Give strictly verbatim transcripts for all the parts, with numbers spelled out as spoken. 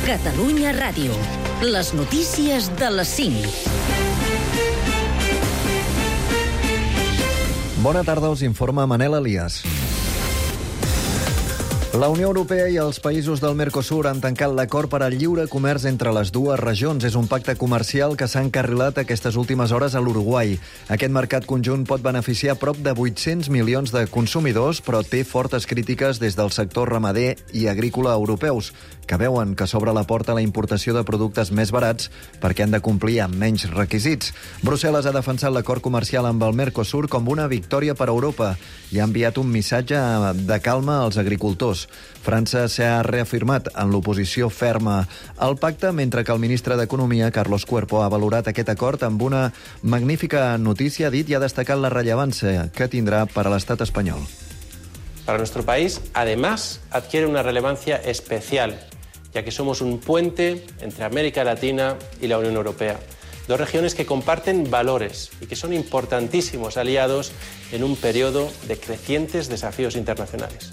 Catalunya Ràdio. Les notícies de les cinc. Bona tarda, us informa Manel Elias. La Unió Europea i els països del Mercosur han tancat l'acord per al lliure comerç entre les dues regions. És un pacte comercial que s'ha encarrilat aquestes últimes hores a l'Uruguai. Aquest mercat conjunt pot beneficiar prop de vuit-cents milions de consumidors, però té fortes crítiques des del sector ramader i agrícola europeus, que veuen que s'obre la porta a la importació de productes més barats perquè han de complir amb menys requisits. Brussel·les ha defensat l'acord comercial amb el Mercosur com una victòria per a Europa i ha enviat un missatge de calma als agricultors. França s'ha reafirmat en l'oposició ferma al pacte, mentre que el ministre d'Economia, Carlos Cuerpo, ha valorat aquest acord amb una magnífica notícia, ha dit, i ha destacat la rellevància que tindrà per a l'estat espanyol. Para nuestro país, además, adquiere una relevancia especial, ya que somos un puente entre América Latina y la Unión Europea. Dos regiones que comparten valores y que son importantísimos aliados en un periodo de crecientes desafíos internacionales.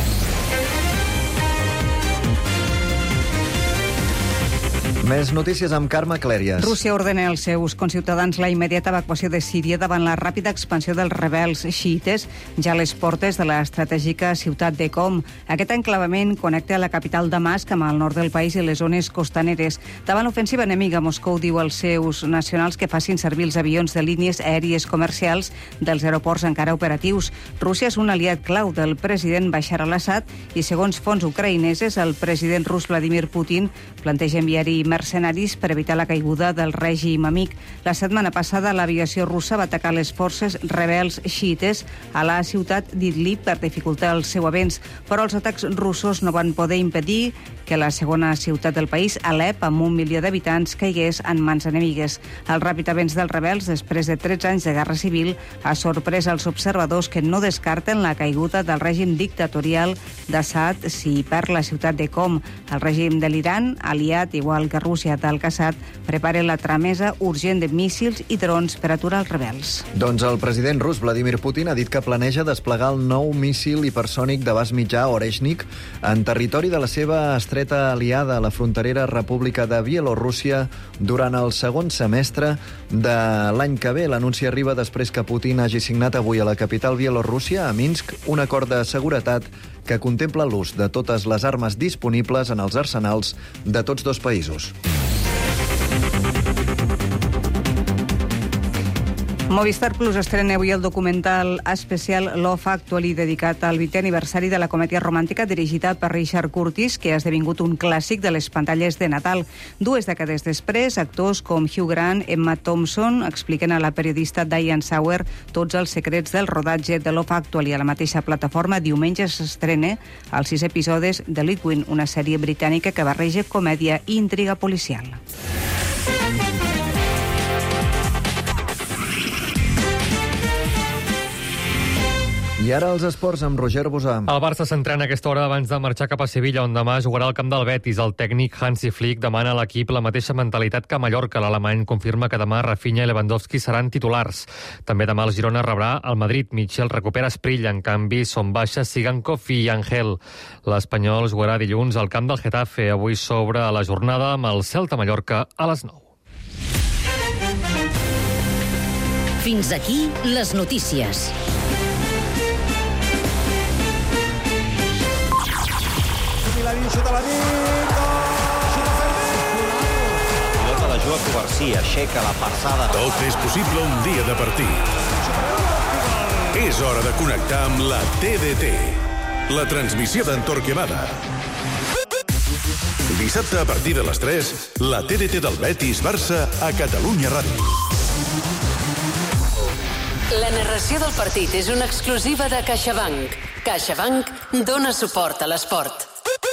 Més notícies amb Carme Clèries. Rússia ordena als seus conciutadans la immediata evacuació de Síria davant la ràpida expansió dels rebels xiites ja a les portes de l'estratègica ciutat de Qom. Aquest enclavament connecta la capital Damasc amb el nord del país i les zones costaneres. Davant l'ofensiva enemiga, Moscou diu als seus nacionals que facin servir els avions de línies aèries comercials dels aeroports encara operatius. Rússia és un aliat clau del president Bashar al-Assad i, segons fonts ucraïneses, el president rus Vladimir Putin planteja enviar-hi mercenaris per evitar la caiguda del règim amic. La setmana passada, l'aviació russa va atacar les forces rebels xiites a la ciutat d'Idlib per dificultar el seu avenç, però els atacs russos no van poder impedir que la segona ciutat del país, Alep, amb un milió d'habitants, caigués en mans enemigues. El ràpid avenç dels rebels, després de tretze anys de guerra civil, ha sorprès els observadors que no descarten la caiguda del règim dictatorial d'Assad si perd la ciutat de Qom. El règim de l'Iran, aliat igual que Rússia d'Al-Qassad, prepara la tramesa urgent de míssils i drons per aturar els rebels. Doncs el president rus Vladimir Putin ha dit que planeja desplegar el nou míssil hipersònic d'abast mitjà Oreshnik en territori de la seva estreta aliada, la fronterera República de Bielorússia, durant el segon semestre de l'any que ve. L'anunci arriba després que Putin hagi signat avui a la capital Bielorússia, a Minsk, un acord de seguretat que contempla l'ús de totes les armes disponibles en els arsenals de tots dos països. Movistar Plus estrena avui el documental especial Love Actually, dedicat al vuitè aniversari de la comèdia romàntica dirigida per Richard Curtis, que ha esdevingut un clàssic de les pantalles de Nadal. Dues dècades després, actors com Hugh Grant, Emma Thompson, expliquen a la periodista Diane Sauer tots els secrets del rodatge de Love Actually. A la mateixa plataforma, diumenge s'estrena els sis episodis de Litwin, una sèrie britànica que barreja comèdia i intriga policial. I ara els esports amb Roger Bosà. El Barça s'entrena a aquesta hora abans de marxar cap a Sevilla, on demà jugarà al camp del Betis. El tècnic Hansi Flick demana a l'equip la mateixa mentalitat que a Mallorca. L'alemany confirma que demà Rafinha i Lewandowski seran titulars. També demà el Girona rebrà el Madrid. Michel recupera Esprill, en canvi són baixes Sigankov i Angel. L'Espanyol jugarà dilluns al camp del Getafe. Avui s'obre la jornada amb el Celta Mallorca a les nou. Fins aquí les notícies. Pilota de Joaquim Garcia, aixeca la passada. Tot és possible un dia de partit. És hora de connectar amb la T D T, la transmissió d'en Torquemada. Dissabte a partir de les tres, la T D T del Betis Barça a Catalunya Ràdio. La narració del partit és una exclusiva de CaixaBank. CaixaBank dona suport a l'esport.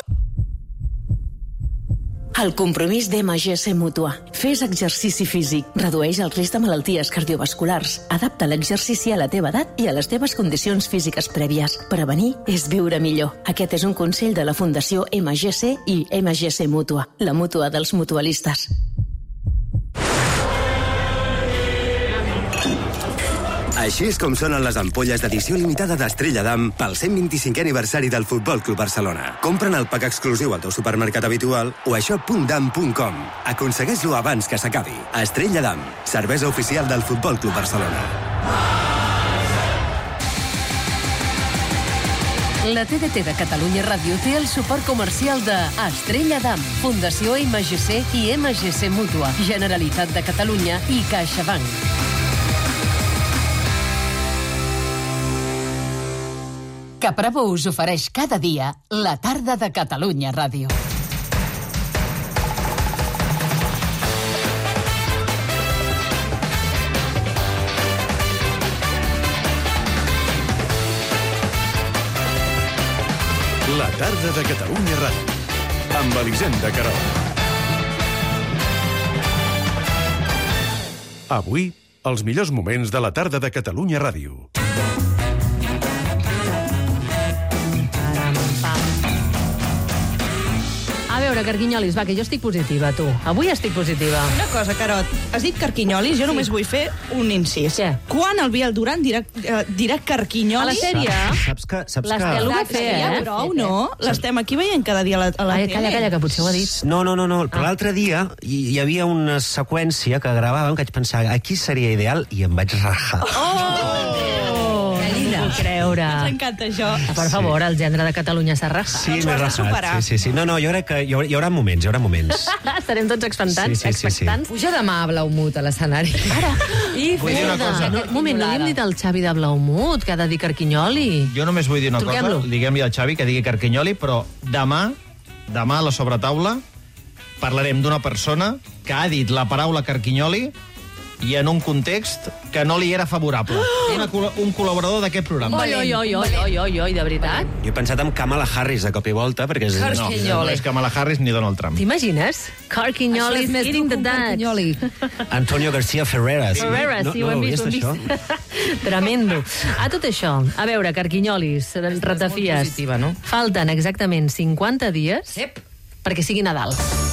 El compromís d'M G C Mútua. Fes exercici físic, redueix el risc de malalties cardiovasculars, adapta l'exercici a la teva edat i a les teves condicions físiques prèvies. Prevenir és viure millor. Aquest és un consell de la Fundació M G C i M G C Mútua, la mútua dels mutualistes. A Així és com sonen les ampolles d'edició limitada d'Estrella d'Am pel cent vint-i-cinquè aniversari del Futbol Club Barcelona. Compra'n el pack exclusiu al teu supermercat habitual o a shop punt dam punt com. Aconsegueix-lo abans que s'acabi. Estrella d'Am, cervesa oficial del Futbol Club Barcelona. La T D T de Catalunya Ràdio té el suport comercial de Estrella d'Am, Fundació M G C i M G C Mútua, Generalitat de Catalunya i CaixaBank. Caprabo us ofereix cada dia la tarda de Catalunya Ràdio. La tarda de Catalunya Ràdio, amb Elisenda Querol. Avui, els millors moments de la tarda de Catalunya Ràdio. A veure, Carquinyolis, va, que jo estic positiva, tu. Avui estic positiva. Una cosa, Carot, has dit Carquinyolis, jo només vull fer un incís. Què? Quan el Biel Duran dirà, eh, dirà Carquinyolis? A la sèrie? Saps que... Saps que... L'Estel ho va fer, Ja eh? prou, no? L'estem aquí veient cada dia a la, a la Ai, tele. calla, calla, que potser ho ha dit. No, no, no, no. però l'altre dia hi, hi havia una seqüència que gravàvem que vaig pensar, aquí seria ideal, i em vaig rajar. Oh! No puc creure. Ens encanta això. Per favor, el gendre de Catalunya s'ha rajat. Sí, m'he rajat. Sí, sí, sí. No, no, jo crec que hi haurà, hi haurà moments, hi haurà moments. Estarem tots expectants, Sí, sí, sí, sí. expectants. Puja demà a Blaumut a l'escenari. Ara. I Vull dir una cosa. No, un moment, no li hem dit al Xavi de Blaumut que ha de dir Carquinyoli. Jo només vull dir una Truquem-lo. cosa, diguem-li al Xavi que digui Carquinyoli, però demà, demà a la sobretaula, parlarem d'una persona que ha dit la paraula Carquinyoli i en un context que no li era favorable. Una, col- un col·laborador d'aquest programa. Oi, oi, oi, oi, oi, oi, oi, de veritat? Jo he pensat en Kamala Harris de cop i volta, perquè és... No, no és Kamala Harris ni Donald Trump. T'imagines? Carquinyoli Això és més eating dur the que un Dutch. Carquinyoli. Antonio García Ferreras. Ferreras, no, sí, ho no hem heu vist, ho hem això? vist. Tremendo. A tot això, a veure, Carquinyolis, ratafies. positiva, no? Falten exactament cinquanta dies Ep. perquè sigui Nadal.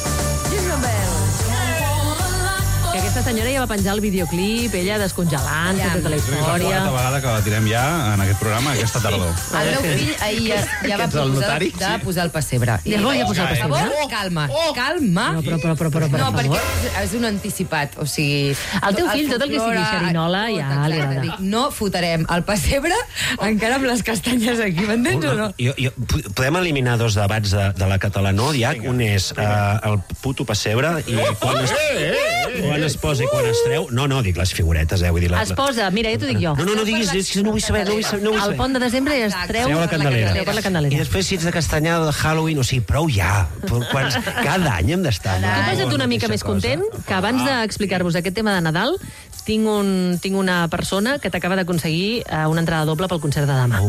Que aquesta senyora ja va penjar el videoclip, ella descongelant, ja, tota la És la història. quarta vegada que la tirem ja en aquest programa, aquesta tardor. El meu fill ahir ja, ja va Ets el proposar notari? de, de posar el pessebre. I el volia posar el Per pessebre? favor, calma, calma. No, però, però, però, però, per No, favor. perquè és un anticipat, o sigui... Al teu fill, tot el que sigui folklore, xerinola, ja exacte, li agrada. dic, no fotrem el pessebre encara amb les castanyes aquí, m'entens o no? Jo, jo, podem eliminar dos debats de, de la catalanodia. Un és uh, el puto pessebre i quan es, quan es posa i quan es treu. No, no, dic les figuretes, eh? Vull dir, la, Es posa, mira, ja t'ho dic jo. No, no, no diguis, és que no vull saber, no vull saber. No vull Al saber. pont de desembre ja es treu, Treu la candelera. treu per la I candelera. després, si ets de castanyada de Halloween, o sigui, prou ja. Però Quants, cada any hem d'estar. Tu posa't una mica més content, que abans d'explicar-vos aquest tema de Nadal, tinc, un, tinc una persona que t'acaba d'aconseguir uh, una entrada doble pel concert de demà. Oh,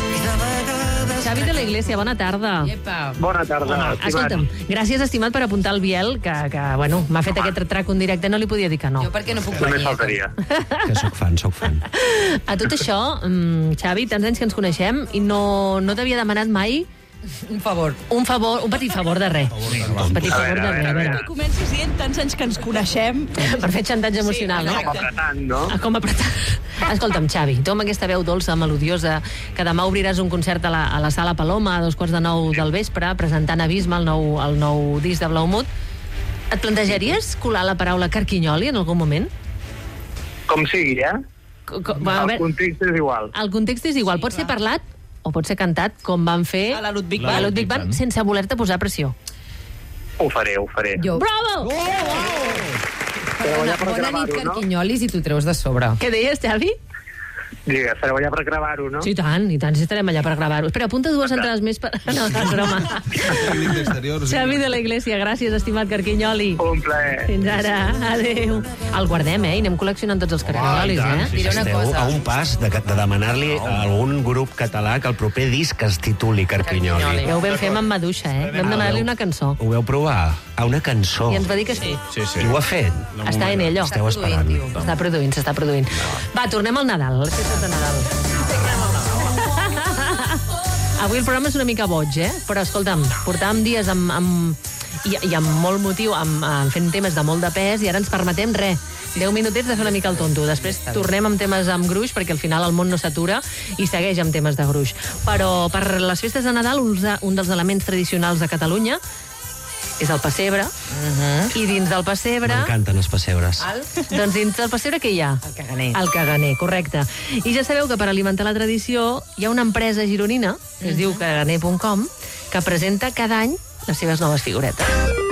Xavi de la Iglesia, bona tarda. Epa. Bona tarda, estimat. Escolta'm, gràcies, estimat, per apuntar el Biel, que, que bueno, m'ha fet aquest trac en directe, no li podia dir que no. Jo perquè no puc Només venir. faltaria. Que sóc fan, sóc fan. A tot això, mm, Xavi, tants anys que ens coneixem i no, no t'havia demanat mai Un favor. un favor, un petit favor de res. Un petit favor de res, a veure. Que comencis dient tants anys que ens coneixem. Per fer xantatge emocional, no? Com apretant, no? Ah, com apretant. Escolta'm, Xavi, tu amb aquesta veu dolça, melodiosa, que demà obriràs un concert a la, a la Sala Paloma a dos quarts de nou del vespre, presentant Abisme, el nou, el nou disc de Blaumut. Et plantejaries colar la paraula Carquinyoli en algun moment? Com sigui, eh? Co- co- a El veure, context és igual. el context és igual, pot ser parlat o pot ser cantat, com van fer A la Ludwig a la Band. Ludwig Band, sense voler-te posar pressió. Ho faré, ho faré. Jo. Bravo! Però ja per Bona nit, gravar-ho, no? Carquinyolis, i tu treus de sobre. Què deies, Xavi? Digues, sereu allà per gravar-ho, no? Sí, i tant, i tant, si estarem allà per gravar-ho. Espera, apunta dues entrades més per... No, no, és broma. Xavi de la Iglesia, gràcies, estimat Carquinyoli. Un plaer. Fins ara, adéu. El guardem, eh? I anem col·leccionant tots els carquinyolis, eh? Diré una Esteu cosa. a un pas de, de demanar-li a algun grup català que el proper disc es tituli Carquinyoli. Ja ho vam fer amb en Maduixa, eh? Vam demanar-li una cançó. Ho veu provar? A una cançó. I ens va dir que sí. Sí, sí. I ho ha fet? Està en ello. Esteu esperant. S'està produint, s'està produint. Va, tornem al Nadal, les festes de Nadal. Avui el programa és una mica boig, eh? Però, escolta'm, portàvem dies amb, amb, i, i amb molt motiu, amb, amb fent temes de molt de pes, i ara ens permetem res. deu minutets de fer una mica el tonto. Després tornem amb temes amb gruix, perquè al final el món no s'atura i segueix amb temes de gruix. Però per les festes de Nadal, un dels elements tradicionals de Catalunya és el pessebre, uh-huh. i dins del pessebre... M'encanten els pessebres. El... Doncs dins del pessebre què hi ha? El caganer. El caganer, correcte. I ja sabeu que per alimentar la tradició hi ha una empresa gironina, que es uh-huh. diu caganer punt com, que presenta cada any les seves noves figuretes.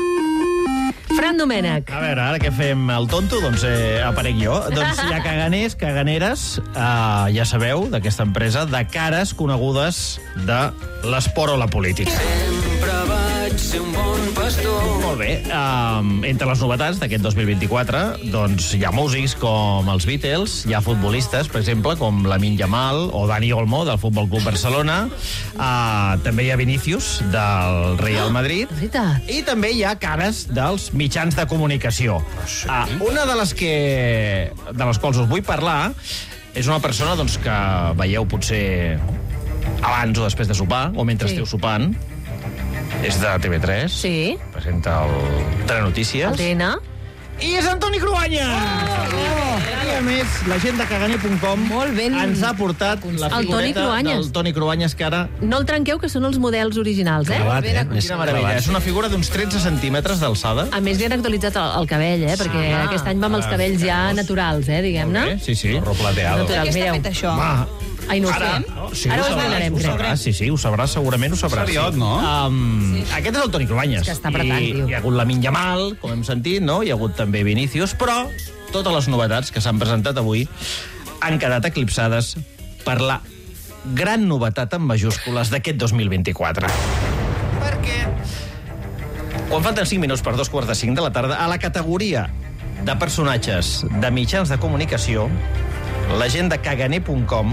Fran Domènech. A veure, ara que fem el tonto, doncs eh, aparec jo. Doncs hi ha caganers, caganeres, eh, ja sabeu, d'aquesta empresa, de cares conegudes de l'esport o la política. Sempre vaig ser un bon pastor. Molt bé. Um, entre les novetats d'aquest dos mil vint-i-quatre, doncs hi ha músics com els Beatles, hi ha futbolistes, per exemple, com Lamine Yamal o Dani Olmo, del Futbol Club Barcelona. Uh, també hi ha Vinícius, del Real Madrid. Oh, I també hi ha cares dels mitjans de comunicació. Uh, una de les que de les quals us vull parlar és una persona doncs, que veieu potser abans o després de sopar, o mentre sí. esteu sopant. És de T V tres. Sí. Presenta el Telenotícies. El T N. I és Antoni Cruanyes! Oh! I a més, la gent de caganer punt com ens ha portat la el figureta Toni del Toni Cruanyes, que ara... No el trenqueu, que són els models originals, eh? Clavat, eh? Quina meravella. És una figura d'uns tretze centímetres d'alçada. A més, li han actualitzat el, el cabell, eh? Perquè ah, aquest any va amb els cabells ja naturals, eh? Diguem-ne. Sí, sí. Roplateado. Naturals, mireu. Això? Ai, no ho Ara, sabem? sí, Ara ho sabràs, esmenarem, ho crec. sabrà, sí, sí, ho sabrà, segurament ho sabrà. Seriot, sí. no? Um, sí. Aquest és el Toni Cruanyes. És que està apretant, I, tio. hi ha hagut Lamine Yamal, com hem sentit, no? Hi ha hagut també Vinícius, però totes les novetats que s'han presentat avui han quedat eclipsades per la gran novetat en majúscules d'aquest dos mil vint-i-quatre. Perquè quan falten cinc minuts per dos quarts de cinc de la tarda, a la categoria de personatges de mitjans de comunicació, la gent de caganer punt com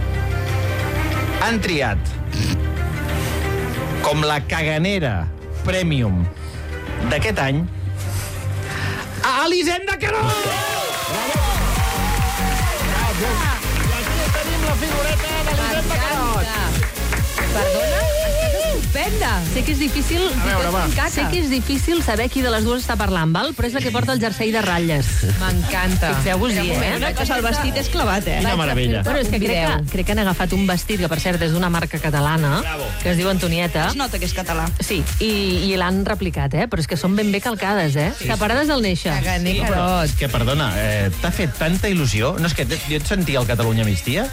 han triat com la caganera premium d'aquest any a Elisenda Carot! Bravo! Bravo! I aquí tenim la figureta d'Elisenda Carot. Perdona? Estàs estupenda. Sé que és difícil... A veure, va. Sé que és difícil saber qui de les dues està parlant, val? Però és la que porta el jersei de ratlles. M'encanta. Fixeu-vos-hi, eh? Una cosa, el vestit és clavat, eh? Quina meravella. Bueno, és que crec, que crec que han agafat un vestit que, per cert, és d'una marca catalana, Bravo. que es diu Antonieta. Es nota que és català. Sí, i, i l'han replicat, eh? Però és que són ben bé calcades, eh? Sí, separades del néixer. Caganer Sí, però Carot. és que, perdona, eh, t'ha fet tanta il·lusió... No, és que jo et sentia al Catalunya migdia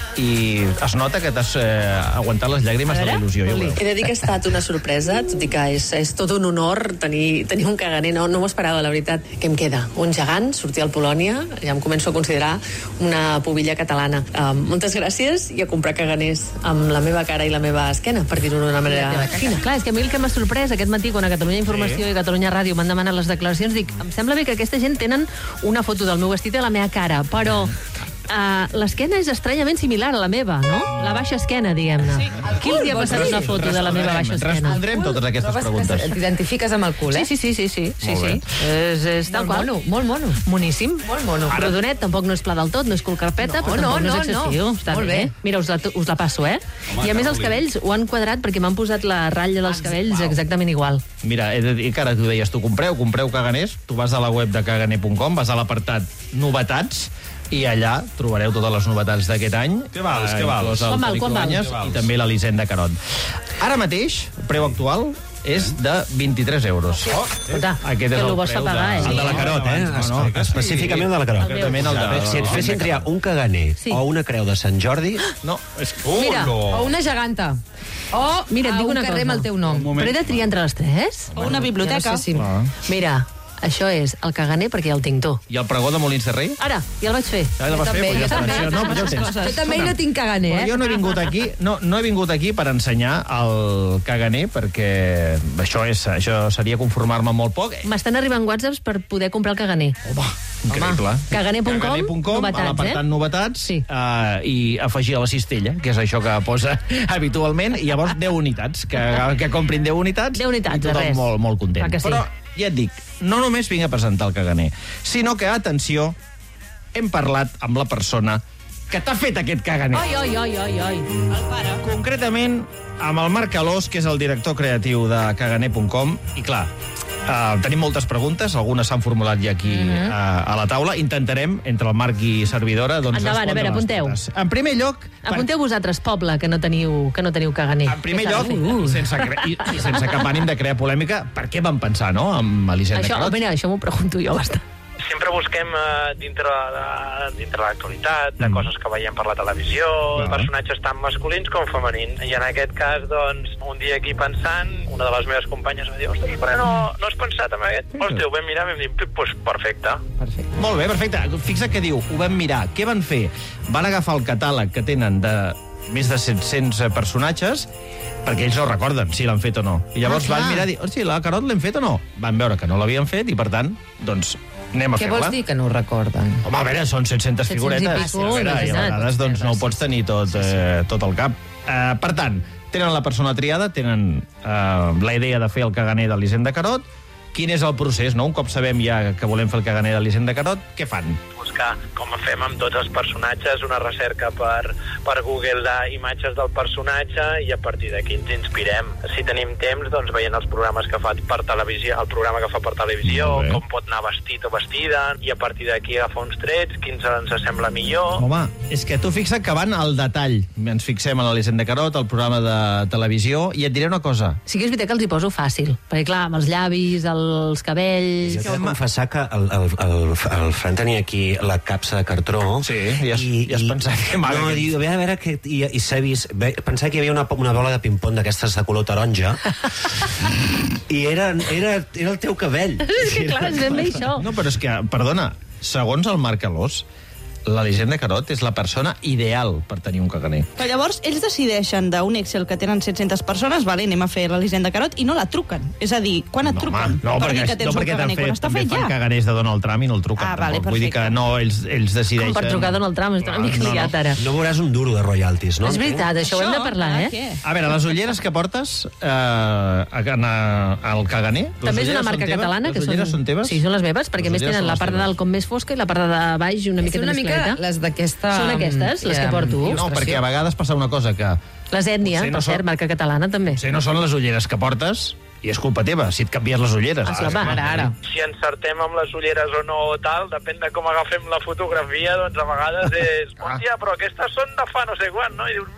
i es nota que t'has eh, aguantat les llàgrimes de la il·lusió. Ja ho veus. He de dir que ha estat una sorpresa, tot i que és, és tot un honor tenir, tenir un caganer, no, no m'ho esperava, la veritat. Què em queda? Un gegant, sortir al Polònia, ja em començo a considerar una pubilla catalana. Um, moltes gràcies i a comprar caganers amb la meva cara i la meva esquena, per dir-ho d'una manera fina. Clar, és que a mi el que m'ha sorprès aquest matí, quan a Catalunya Informació sí. i Catalunya Ràdio m'han demanat les declaracions, dic, em sembla bé que aquesta gent tenen una foto del meu vestit i la meva cara, però... Uh, l'esquena és estranyament similar a la meva, no? La baixa esquena, diguem-ne. Sí. Qui els ha passat una foto de la meva baixa esquena? Respondrem totes aquestes preguntes. T'identifiques amb el cul, eh? Sí, sí, sí, sí, sí, sí. És, és tal molt qual. mono, molt mono. Moníssim. Molt mono. Rodonet, tampoc no és pla del tot, no és cul carpeta, No, però no, tampoc no, no, és excessiu. no. Està Molt bé. bé. Mira, us la, us la passo, eh? Home, I a més els Carolina. cabells ho han quadrat perquè m'han posat la ratlla dels cabells exactament igual. Mira, he de dir que ara tu deies, tu compreu, compreu caganers, tu vas a la web de caganer punt com, vas a l'apartat novetats, i allà trobareu totes les novetats d'aquest any. Què vals, què vals? inclòs el Quan val, Toni quan val? Cruanyes Què vals? i també l'Elisenda Carot. Ara mateix, el preu actual és de vint-i-tres euros. Oh, escolta, Aquest que és el lo vols preu pagar, de... eh? El de la Carot, eh? No, no, Es- Específicament el de la Carot. Concretament el de... Si et fessin triar un caganer Sí. o una creu de Sant Jordi... No, és... Mira, O una geganta. O Mira, et a dic un una carrer cosa. amb el teu nom. Però he de triar entre les tres? O una biblioteca. Ja no sé si... Ah. Mira, això és el caganer perquè ja el tinc tu. I el pregó de Molins de Rei? Ara, ja el vaig fer. Ja el vas fer? també, Pues ja jo està, també. això, no, però ja ho tens. Jo també no tinc caganer, Però eh? jo no he vingut aquí, no, no he vingut aquí per ensenyar el caganer, perquè això, és, això seria conformar-me molt poc. M'estan arribant whatsapps per poder comprar el caganer. Home, increïble. Caganer punt com, Caganer punt com, a novetats, l'apartat eh? novetats, Sí. uh, i afegir a la cistella, que és això que posa habitualment, i llavors deu unitats, que, que comprin deu unitats, deu unitats, i tothom de res. molt, molt content. Clar que sí. Però, ja et dic, no només vinc a presentar el caganer, sinó que, atenció, hem parlat amb la persona que t'ha fet aquest caganer. Oi, oi, oi, oi, oi. El pare. Concretament, amb el Marc Calós, que és el director creatiu de caganer punt com, i clar, Uh, tenim moltes preguntes, algunes s'han formulat ja aquí uh -huh. uh, a la taula. Intentarem, entre el Marc i servidora, doncs endavant, a veure, apunteu. Totes. En primer lloc... Apunteu vosaltres, poble, que no teniu, que no teniu caganer. En primer lloc, uh. sense, i, i sense cap ànim de crear polèmica, per què van pensar, no?, amb Elisenda això, Carot? Mira, això m'ho pregunto jo bastant. Sempre busquem uh, dintre, de, dintre de l'actualitat, de coses que veiem per la televisió, Vale. personatges tant masculins com femenins. I en aquest cas, doncs, un dia aquí pensant, una de les meves companyes va dir, ostres, però no, no has pensat en aquest? Hòstia, ho vam mirar i vam dir, doncs pues, perfecte. Perfecte. Molt bé, perfecte. Fixa't que diu, ho vam mirar. Què van fer? Van agafar el catàleg que tenen de més de set-cents personatges, perquè ells no recorden si l'han fet o no. I llavors Ah, van clar. mirar i dir, hosti, la Carot l'hem fet o no? Van veure que no l'havien fet i, per tant, doncs, anem a Què fer-la. vols dir que no ho recorden? Home, a veure, són set-centes set-cents i figuretes. pico, a veure, i a imagina't. vegades doncs, no ho pots tenir tot, eh, tot al cap. Eh, per tant, tenen la persona triada, tenen eh, la idea de fer el caganer d'Elisenda Carot. Quin és el procés, no? Un cop sabem ja que volem fer el caganer d'Elisenda Carot, què fan? Buscar, com fem amb tots els personatges, una recerca per, per Google d'imatges del personatge i a partir d'aquí ens inspirem. Si tenim temps, doncs veient els programes que fa per televisió, el programa que fa per televisió, com pot anar vestit o vestida, i a partir d'aquí agafar uns trets, quins ens sembla millor. Home, és que tu fixa't que van al detall. Ens fixem en l'Elisenda Carot, el programa de televisió, i et diré una cosa. Sí que és veritat que els hi poso fàcil, perquè clar, amb els llavis, els cabells... Jo t'he de confessar que el, el, el, el Fran tenia aquí la capsa de cartró. Sí, i has, i, i has pensat que maga. No, diu, a veure, a veure que, i, i s'ha vist... Ve, pensava que hi havia una, una bola de ping-pong d'aquestes de color taronja i era, era, era el teu cabell. És que clar, és ben bé això. No, però és que, perdona, segons el Marc Calós, l'Elisenda Carot és la persona ideal per tenir un caganer. Però llavors ells decideixen d'un Excel que tenen set-centes persones, vale, anem a fer l'Elisenda Carot, i no la truquen. És a dir, quan et No, truquen? home, no, per perquè, dir que tens no, un perquè caganer, fet, quan està també fet fan ja. caganers de Donald Trump i no el truquen. Ah, vale, tampoc. Vull dir que perfecte. no, ells, ells decideixen... Com per trucar Donald Trump, està una mica No, no. liat ara. No veuràs un duro de royalties, no? És veritat, això ho hem de parlar, eh? A veure, les ulleres que portes eh, al caganer... les També és una ulleres marca són teves? catalana. Les que ulleres són teves? Sí, són les meves, perquè Les a més ulleres tenen són la les part de teves. dalt com més fosca i la part de baix una És miqueta una més mica clareta. les d'aquesta... Són aquestes, les que porto. No, perquè a vegades passa una cosa que... Les ètnia, Potser no per són- cert, marca catalana també. Potser no són les ulleres que portes i és culpa teva, si et canvies les ulleres. Ah, esclar, va, ara, ara. Si encertem amb les ulleres o no o tal, depèn de com agafem la fotografia, doncs a vegades és, hòstia, però aquestes són de fa no sé quan, no? I dius,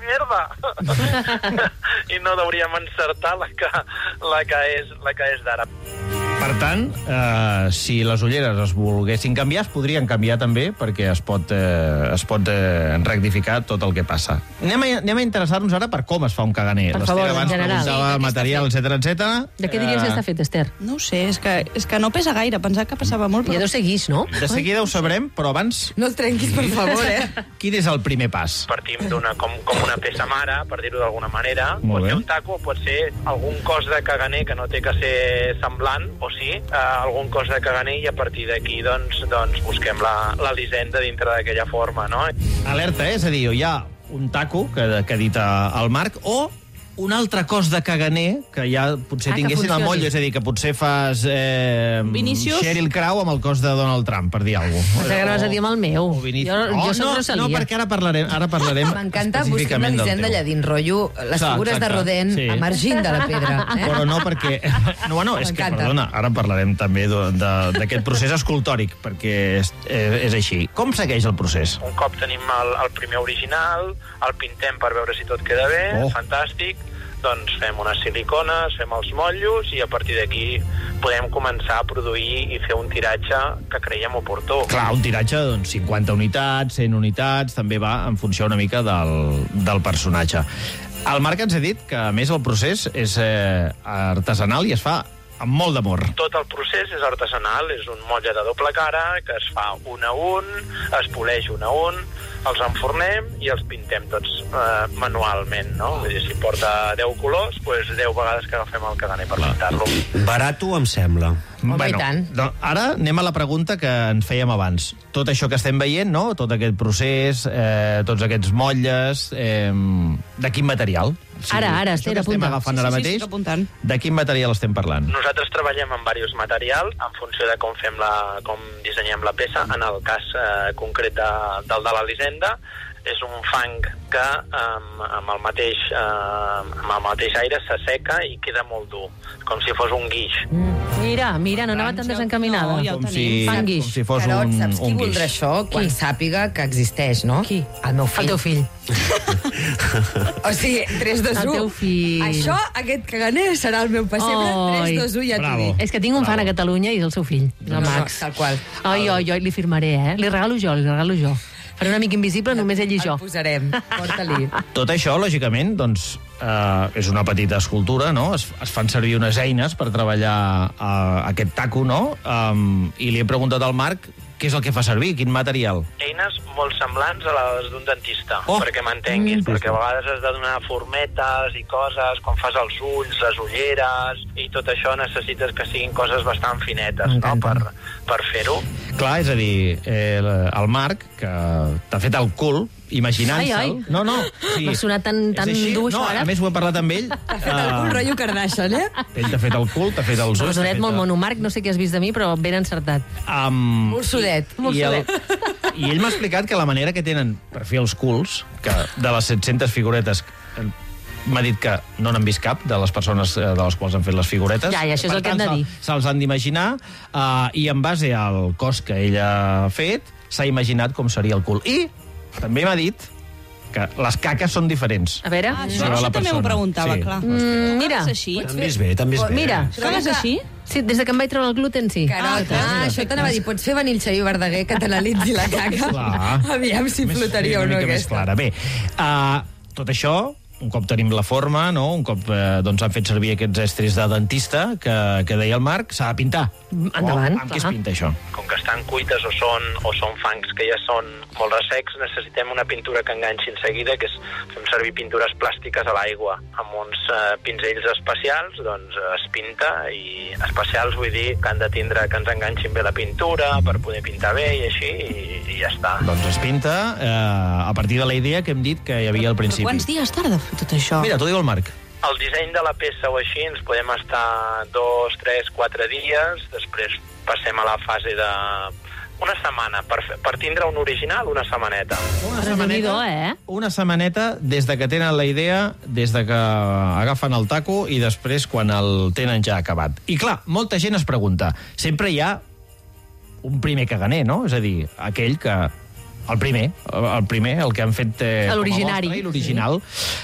mierda! I no hauríem encertar la que, la que és, la que és d'ara. Per tant, eh, si les ulleres es volguessin canviar, es podrien canviar també, perquè es pot, eh, es pot eh, rectificar tot el que passa. Anem a, anem a interessar-nos ara per com es fa un caganer. Per L'Esther favor, en abans general. preguntava Sí, material, etcètera, etcètera. De què diries que està fet, Esther? No ho sé, és que, és que no pesa gaire, pensava que pesava molt. Ja deu ser guix, no? De seguida ho sabrem, però abans... No el trenquis, per favor, eh? Quin és el primer pas? Partim d'una com, com una peça mare, per dir-ho d'alguna manera. Molt Pot bé. ser un taco, pot ser algun cos de caganer que no té que ser semblant, o sí, eh, algun cos de caganer, i a partir d'aquí doncs, doncs busquem la, l'Elisenda dintre d'aquella forma, no? Alerta, eh? És a dir, hi ha un taco que, que ha dit eh, el Marc, o un altre cos de caganer que ja potser Ah, que tinguessin el funcioni. motllo, és a dir, que potser fas eh, Vinícius. Sheryl Crow amb el cos de Donald Trump, per dir alguna cosa. Pensava que anaves a dir amb el meu. Vinícius. Jo, Oh, jo soc no, Rosalia. no, perquè ara parlarem, ara parlarem M'encanta, busquem específicament del l'Elisenda teu. Lladín, rotllo, les Clar, figures de exacte, Rodin sí. emergint de la pedra. Eh? Però no perquè... No, bueno, és que, M'encanta. perdona, ara parlarem també de- de- d'aquest procés escultòric, perquè és, eh, és així. Com segueix el procés? Un cop tenim el, el primer original, el pintem per veure si tot queda bé, Oh. fantàstic, doncs fem unes silicones, fem els motllos i a partir d'aquí podem començar a produir i fer un tiratge que creiem oportú. Clar, un tiratge, doncs, cinquanta unitats, cent unitats, també va en funció una mica del, del personatge. El Marc ens ha dit que, a més, el procés és eh, artesanal i es fa amb molt d'amor. Tot el procés és artesanal, és un motlle de doble cara que es fa un a un, es poleix un a un, els enfornem i els pintem tots eh, manualment, no? Vull dir, si porta deu colors, doncs deu vegades que agafem el caganer per pintar-lo. Barato, em sembla. Home, i tant. Doncs ara anem a la pregunta que ens fèiem abans. Tot això que estem veient, no? Tot aquest procés, eh, tots aquests motlles, eh, de quin material? Ara, ara, això Esther, que estem apunta. agafant Sí, ara sí, sí, mateix, estic apuntant. de quin material estem parlant? Nosaltres treballem amb diversos materials en funció de com fem la, com dissenyem la peça. En el cas eh, concret de, del de l'Elisenda, és un fang que um, amb, el mateix, uh, amb el mateix aire s'asseca i queda molt dur, com si fos un guix. Mm. Mira, mira, no anava tan desencaminada. No, ja ho Com si, Fanguix. com si fos Carot, un, saps qui un voldrà guix. això quan Qui? sàpiga que existeix, no? Qui? El meu fill. El teu fill. O sigui, tres, dos, El u. teu fill. Això, aquest caganer, serà el meu pessebre. Oi. tres, dos, u, ja t'ho dic. És que tinc un fan a Catalunya i és el seu fill, és el No, no, Max. tal qual. Oi, oi, oi, li firmaré, eh? Li regalo jo, li regalo jo. Faré un amic invisible, només ell i jo. El posarem, porta-li. Tot això, lògicament, doncs, eh, és una petita escultura, no? Es, es fan servir unes eines per treballar eh, aquest taco, no? Um, I li he preguntat al Marc què és el que fa servir, quin material. Eines molt semblants a les d'un dentista, Oh. perquè m'entenguis, Mm. perquè a vegades has de donar formetes i coses, quan fas els ulls, les ulleres, i tot això necessites que siguin coses bastant finetes, no?, per, per fer-ho. Clar, és a dir, eh, el Marc, que t'ha fet el cul, imaginant-se'l... Ai, ai. No, no. M'ha sonat tan, tan és així. dur, això, No, ara. a més ho he parlat amb ell. T'ha fet el cul, rotllo Kardashian, eh? Ell t'ha fet el cul, t'ha fet els ulls... t'ha Rosonet fet molt el- mono. Marc, no sé què has vist de mi, però ben encertat. Um, Molt sudet. Molt I, el, sudet. I ell m'ha explicat que la manera que tenen per fer els culs, que de les set-centes figuretes, eh, m'ha dit que no n'han vist cap de les persones eh, de les quals han fet les figuretes. Ja, i això és Per el que hem tant, de dir. se- Se'ls han d'imaginar, uh, i en base al cos que ell ha fet, s'ha imaginat com seria el cul. I també m'ha dit que les caques són diferents. A veure. Ah, això, Sobre la això també persona. ho preguntava, Sí. clar. Mm, mira. És així? T'han vist bé, t'han vist bé. Mira. Com és així? Sí, des de que em vaig treure el gluten, sí. Carot, ah, això t'anava a dir, pots fer venir el Xavier Verdaguer que t'analitzi la caca? Clar. Aviam si Més- flotaria o una no mica més aquesta. clara. Bé, uh, tot això, un cop tenim la forma, no? Un cop eh, doncs han fet servir aquests estris de dentista que, que deia el Marc, s'ha de pintar. Endavant, Oh, amb què es clar. pinta això? Com que estan cuites o són, o són fangs que ja són molt ressecs, necessitem una pintura que enganxi en seguida, que és, fem servir pintures plàstiques a l'aigua. Amb uns eh, pinzells especials, doncs es pinta, i especials vull dir que han de tindre, que ens enganxin bé la pintura per poder pintar bé i així, i, i ja està. Doncs es pinta eh, a partir de la idea que hem dit que hi havia al principi. Quants dies tarda fer tot això? Mira, t'ho diu el Marc. El disseny de la peça o així ens podem estar dos, tres, quatre dies, després passem a la fase de una setmana, per, fer, per tindre un original, una setmaneta. Una Déu-n'hi-do, eh? Una setmaneta des de que tenen la idea, des de que agafen el taco i després quan el tenen ja acabat. I clar, molta gent es pregunta, sempre hi ha un primer caganer, no? És a dir, aquell que... El primer, el primer, el que han fet eh, L'originari. com a mostra, i l'original.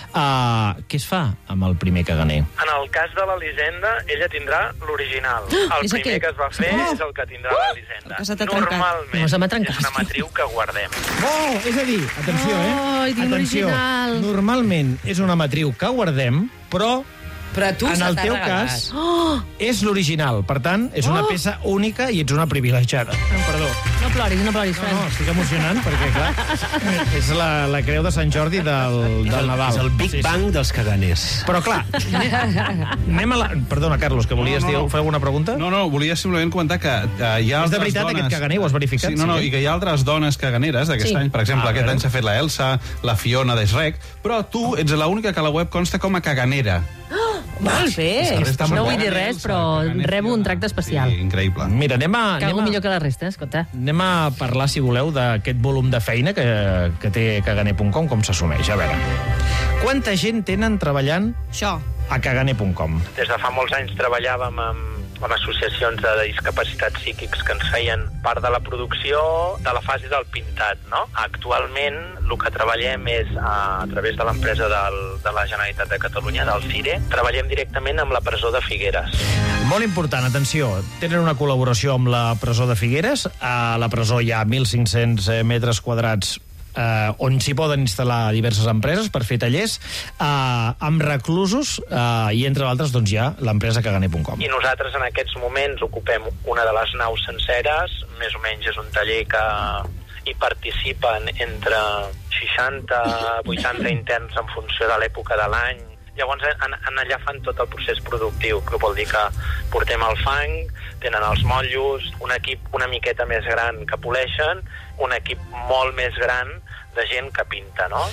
Uh, què es fa amb el primer caganer? En el cas de l'Elisenda, ella tindrà l'original. El és primer aquest. que es va fer Oh! és el que tindrà l'Elisenda. El que se t'ha trencat. Normalment No, se m'ha trencat. és una matriu que guardem. Oh, és a dir, atenció, eh? Ai, tinc Atenció, l'original. normalment és una matriu que guardem, però Però tu en se el t'ha teu regalat. cas Oh! és l'original. Per tant, és una Oh! peça única i ets una privilegiada. No, perdó. No ploris, no ploris, No, Fran. no, estic emocionant perquè, clar, és la, la creu de Sant Jordi del, del Nadal. És el Big Sí, sí. Bang dels caganers. Però, clar, anem a la... Perdona, Carlos, que volies No, no, dir, no. fer alguna pregunta? No, no, volia simplement comentar que, que hi ha És de altres veritat dones... aquest caganer? Ho has verificat? Sí, no, no, Sí. i que hi ha altres dones caganeres d'aquest Sí. any. Per exemple, Ah, aquest veure. any s'ha fet la Elsa, la Fiona de Shrek, però tu ets l'única que a la web consta com a caganera. Molt bé. La resta són No vull dir caganers, res, però caganers, rebo un Fiona. tracte especial. Sí, increïble. Mira, anem a, Cago anem a, millor que la resta, escolta. anem a parlar, si voleu, d'aquest volum de feina que, que té caganer punt com, com s'assumeix. A veure, quanta gent tenen treballant Això. a caganer punt com? Des de fa molts anys treballàvem amb, amb associacions de discapacitats psíquics que ens feien part de la producció de la fase del pintat, no? Actualment el que treballem és a, a través de l'empresa del, de la Generalitat de Catalunya, del CIRE, treballem directament amb la presó de Figueres. Molt important, atenció, tenen una col·laboració amb la presó de Figueres. A la presó hi ha mil cinc-cents metres quadrats eh, on s'hi poden instal·lar diverses empreses per fer tallers, eh, amb reclusos, eh, i entre d'altres doncs, hi ha l'empresa caganer punt com. I nosaltres en aquests moments ocupem una de les naus senceres, més o menys és un taller que hi participen entre seixanta a vuitanta interns en funció de l'època de l'any. Llavors, en, en allà fan tot el procés productiu, que vol dir que portem el fang, tenen els motllos, un equip una miqueta més gran que poleixen, un equip molt més gran de gent que pinta, no?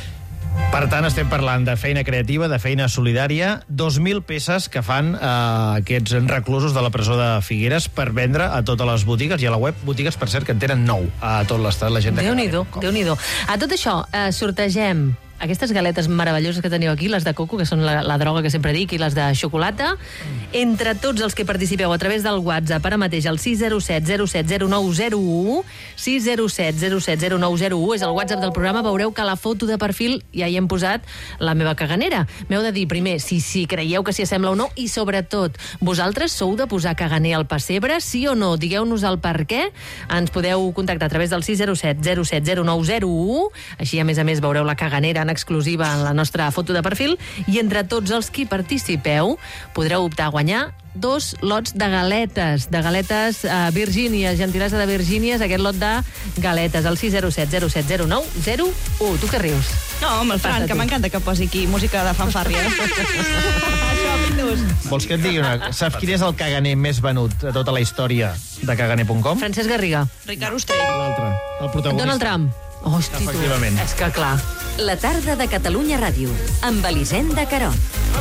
Per tant, estem parlant de feina creativa, de feina solidària, dos mil peces que fan eh, aquests reclusos de la presó de Figueres per vendre a totes les botigues i a la web, botigues, per cert, que en tenen nou a tot l'estat, la gent de Déu-n'hi-do, Déu-n'hi-do. A tot això, eh, sortegem aquestes galetes meravelloses que teniu aquí, les de coco, que són la, la droga que sempre dic, i les de xocolata. Entre tots els que participeu a través del WhatsApp, ara mateix, el sis zero set zero set zero nou zero u, sis zero set zero set zero nou zero u, és el WhatsApp del programa, veureu que a la foto de perfil ja hi hem posat la meva caganera. M'heu de dir, primer, si, si creieu que s'hi assembla o no, i sobretot, vosaltres sou de posar caganer al pessebre, sí o no? Digueu-nos el per què. Ens podeu contactar a través del sis zero set zero set zero nou zero u, així, a més a més, veureu la caganera en exclusiva en la nostra foto de perfil, i entre tots els qui participeu podreu optar a guanyar dos lots de galetes, de galetes uh, Virgínies, gentilesa de Virgínies, aquest lot de galetes, al sis zero set zero set zero nou zero u. Tu què rius? No, amb el Fran, que m'encanta que posi aquí música de fanfàrria. Això, Pindus. Vols que et digui una? Saps quin és el caganer més venut de tota la història de caganer punt com? Francesc Garriga. Ricard Ostrell. L'altre, el protagonista. Donald Trump. Hosti, tu. Efectivament. És que clar. La tarda de Catalunya Ràdio, amb Elisenda Carot.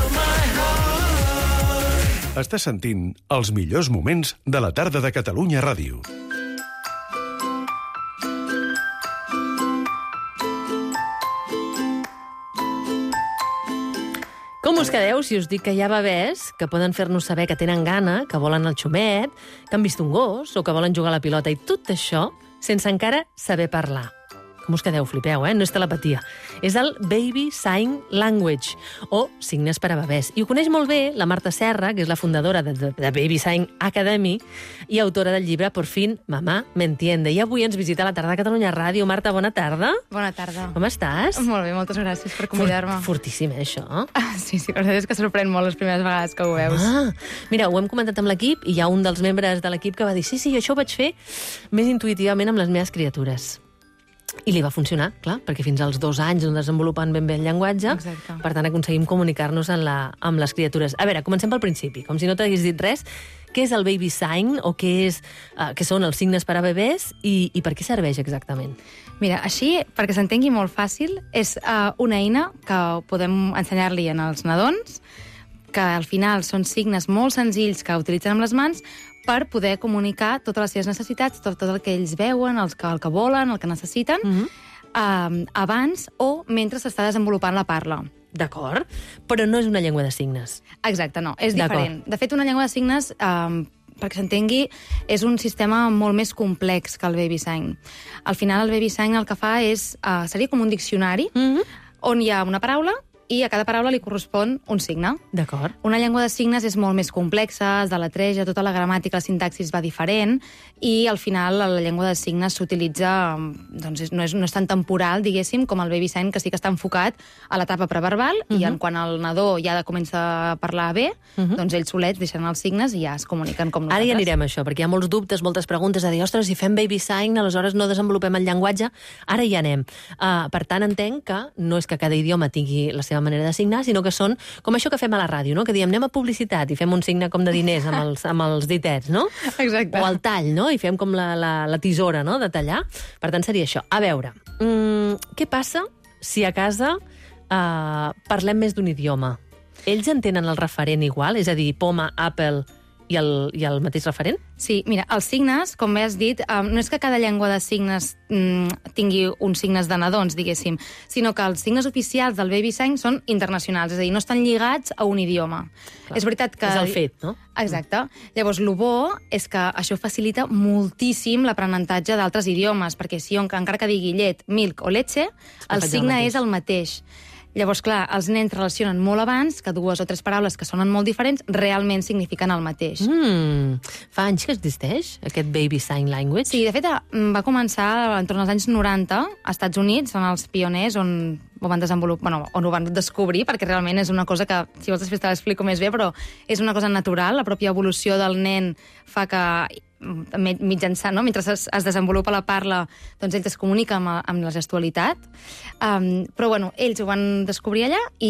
Estàs sentint els millors moments de la tarda de Catalunya Ràdio. Com us quedeu si us dic que hi ha bebès que poden fer-nos saber que tenen gana, que volen el xumet, que han vist un gos o que volen jugar a la pilota, i tot això sense encara saber parlar? Com us quedeu? Flipeu, eh? No és telepatia. És el Baby Sign Language, o signes per a bebès. I ho coneix molt bé la Marta Serra, que és la fundadora de, de, de Baby Sign Academy i autora del llibre Por fin, mamá me entiende. I avui ens visita a la tarda de Catalunya Ràdio. Marta, bona tarda. Bona tarda. Com estàs? Molt bé, moltes gràcies per convidar-me. Fort, fortíssim, eh, això? Ah, sí, sí, la veritat és que sorprèn molt les primeres vegades que ho veus. Ah, mira, ho hem comentat amb l'equip i hi ha un dels membres de l'equip que va dir sí, sí, això ho vaig fer més intuïtivament amb les meves criatures. I li va funcionar, clar, perquè fins als dos anys no desenvolupant ben bé el llenguatge. Exacte. Per tant, aconseguim comunicar-nos amb, la, amb les criatures. A veure, comencem pel principi, com si no t'hagués dit res. Què és el baby sign, o què, és, uh, què són els signes per a bebès, i, i per què serveix exactament? Mira, així, perquè s'entengui molt fàcil, és uh, una eina que podem ensenyar-li als nadons, que al final són signes molt senzills que utilitzen amb les mans per poder comunicar totes les seves necessitats, tot, tot el que ells veuen, el que, el que volen, el que necessiten, mm -hmm. uh, abans o mentre s'està desenvolupant la parla. D'acord, però no és una llengua de signes. Exacte, no, és diferent. De fet, una llengua de signes, um, perquè s'entengui, és un sistema molt més complex que el Baby Sign. Al final, el Baby Sign el que fa és, uh, seria com un diccionari, mm -hmm. on hi ha una paraula i a cada paraula li correspon un signe. D'acord. Una llengua de signes és molt més complexa, es deletreja, tota la gramàtica, la sintaxis va diferent, i al final la llengua de signes s'utilitza, doncs no és, no és tan temporal, diguéssim, com el Baby Sign, que sí que està enfocat a l'etapa preverbal, uh -huh. i en quan el nadó ja comença a parlar bé, uh -huh. doncs ells solets deixen els signes i ja es comuniquen com nosaltres. Ara hi anirem a això, perquè hi ha molts dubtes, moltes preguntes, a dir, ostres, si fem Baby Sign, aleshores no desenvolupem el llenguatge. Ara hi anem. Uh, per tant, entenc que no és que cada idioma tingui la seva manera de signar, sinó que són com això que fem a la ràdio, no? Que diem, anem a publicitat i fem un signe com de diners amb els, amb els ditets, no? Exacte. O el tall, no? I fem com la, la, la tisora, no?, de tallar. Per tant, seria això. A veure, mmm, què passa si a casa uh, parlem més d'un idioma? Ells entenen el referent igual? És a dir, poma, apple i el, i el mateix referent? Sí, mira, els signes, com bé has dit, um, no és que cada llengua de signes um, tingui uns signes de nadons, diguéssim, sinó que els signes oficials del Baby Sign són internacionals, és a dir, no estan lligats a un idioma. Clar. És veritat que... És el fet, no? Exacte. Llavors, el bo és que això facilita moltíssim l'aprenentatge d'altres idiomes, perquè si jo, encara que digui llet, milk o leche, el signe és el mateix. Llavors, clar, els nens relacionen molt abans que dues o tres paraules que sonen molt diferents realment signifiquen el mateix. Mm. Fa anys que existeix, aquest Baby Sign Language? Sí, de fet, va començar entorn als anys noranta, als Estats Units, són els pioners on ho van desenvolupar, bueno, on ho van descobrir, perquè realment és una cosa que, si vols després te l'explico més bé, però és una cosa natural, la pròpia evolució del nen fa que mitjançant, no? Mentre es, es desenvolupa la parla, doncs ells es comunica amb, amb la gestualitat. Um, però, bueno, ells ho van descobrir allà i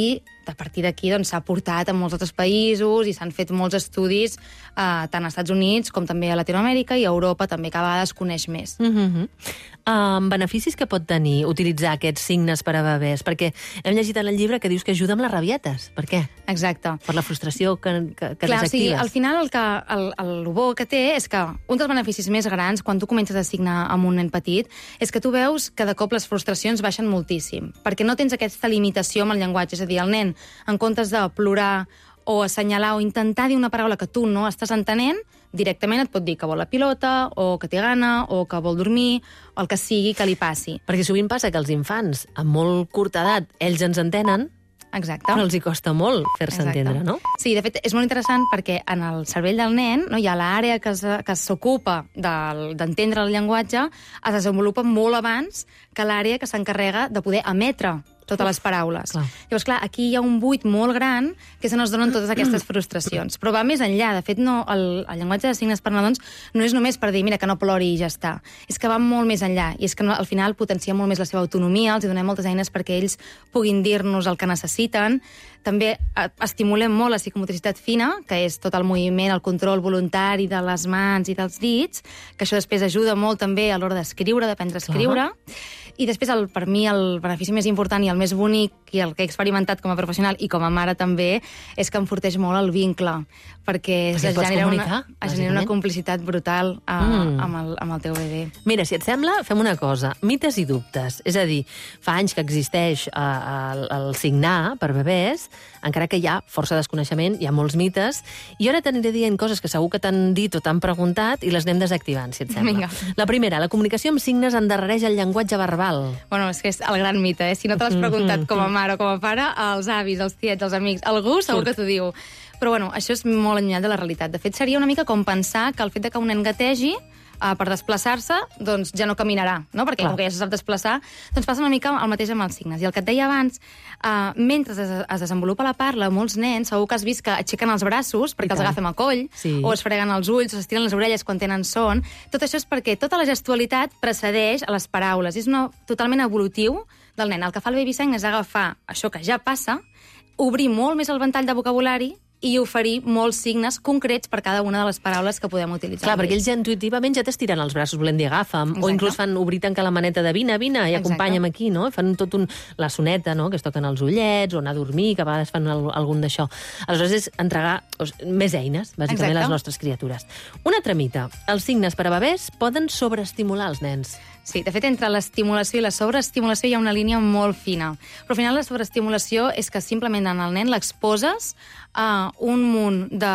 a partir d'aquí doncs, s'ha portat a molts altres països i s'han fet molts estudis eh, tant als Estats Units com també a Latinoamèrica i a Europa també, que a vegades coneix més. Mm-hmm. Um, beneficis que pot tenir utilitzar aquests signes per a bebès? Perquè hem llegit en el llibre que dius que ajuda amb les rabietes. Per què? Exacte. Per la frustració que, que, que Clar, desactives. O sigui, al final el, que, el, el, el bo que té és que un dels beneficis més grans quan tu comences a signar amb un nen petit és que tu veus que de cop les frustracions baixen moltíssim, perquè no tens aquesta limitació amb el llenguatge. És a dir, el nen, en comptes de plorar o assenyalar o intentar dir una paraula que tu no estàs entenent, directament et pot dir que vol la pilota, o que té gana, o que vol dormir, o el que sigui que li passi. Perquè sovint passa que els infants, amb molt curta edat, ells ens entenen, Exacte. però els hi costa molt fer-se entendre, no? Sí, de fet, és molt interessant perquè en el cervell del nen no, hi ha l'àrea que es- que s'ocupa del- d'entendre el llenguatge, es desenvolupa molt abans que l'àrea que s'encarrega de poder emetre totes les paraules. Clar. Llavors, clar, aquí hi ha un buit molt gran que és on es donen totes aquestes frustracions. Però va més enllà. De fet, no, el, el llenguatge de signes per nadons no és només per dir, mira, que no plori i ja està. És que va molt més enllà. I és que no, al final potencia molt més la seva autonomia, els hi donem moltes eines perquè ells puguin dir-nos el que necessiten. També eh, estimulem molt la psicomotricitat fina, que és tot el moviment, el control voluntari de les mans i dels dits, que això després ajuda molt també a l'hora d'escriure, d'aprendre a escriure. I després, el, per mi, el benefici més important i el més bonic i el que he experimentat com a professional i com a mare també és que enforteix molt el vincle, perquè, Perquè es pots genera, comunicar, una, es genera una bàsicament. complicitat brutal uh, Mm. amb, el, amb el teu bebè. Mira, si et sembla, fem una cosa. Mites i dubtes. És a dir, fa anys que existeix eh, el, el signar per bebès, encara que hi ha força desconeixement, hi ha molts mites, i ara t'aniré dient coses que segur que t'han dit o t'han preguntat i les anem desactivant, si et sembla. Vinga. La primera, la comunicació amb signes endarrereix el llenguatge verbal. Bueno, és que és el gran mite, eh? Si no te l'has preguntat com a mare o com a pare, els avis, els tiets, els amics, algú segur que t'ho diu. Però bueno, això és molt allunyat de la realitat. De fet, seria una mica com pensar que el fet de que un nen gategi uh, per desplaçar-se, doncs ja no caminarà, no? Perquè Clar. com que ja se sap desplaçar, doncs passa una mica el mateix amb els signes. I el que et deia abans, uh, mentre es, es desenvolupa la parla, molts nens, segur que has vist que aixequen els braços perquè els agafem a coll, Sí. o es freguen els ulls, o s'estiren les orelles quan tenen son. Tot això és perquè tota la gestualitat precedeix a les paraules. És una, totalment evolutiu del nen. El que fa el baby sign és agafar això que ja passa, obrir molt més el ventall de vocabulari i oferir molts signes concrets per cada una de les paraules que podem utilitzar. Clar, perquè ells ja intuïtivament ja t'estiren els braços volent dir agafa'm, o Exacte. inclús fan obrir tancar la maneta de vine, vine, i Exacte. acompanya'm aquí, no? Fan tot un... la soneta, no?, que es toquen els ullets, o anar a dormir, que a vegades fan el, algun d'això. Aleshores és entregar o sigui, més eines, bàsicament, Exacte. a les nostres criatures. Una altra mite. Els signes per a bebès poden sobreestimular els nens. Sí, de fet, entre l'estimulació i la sobreestimulació hi ha una línia molt fina. Però al final la sobreestimulació és que simplement en el nen l'exposes a un munt de,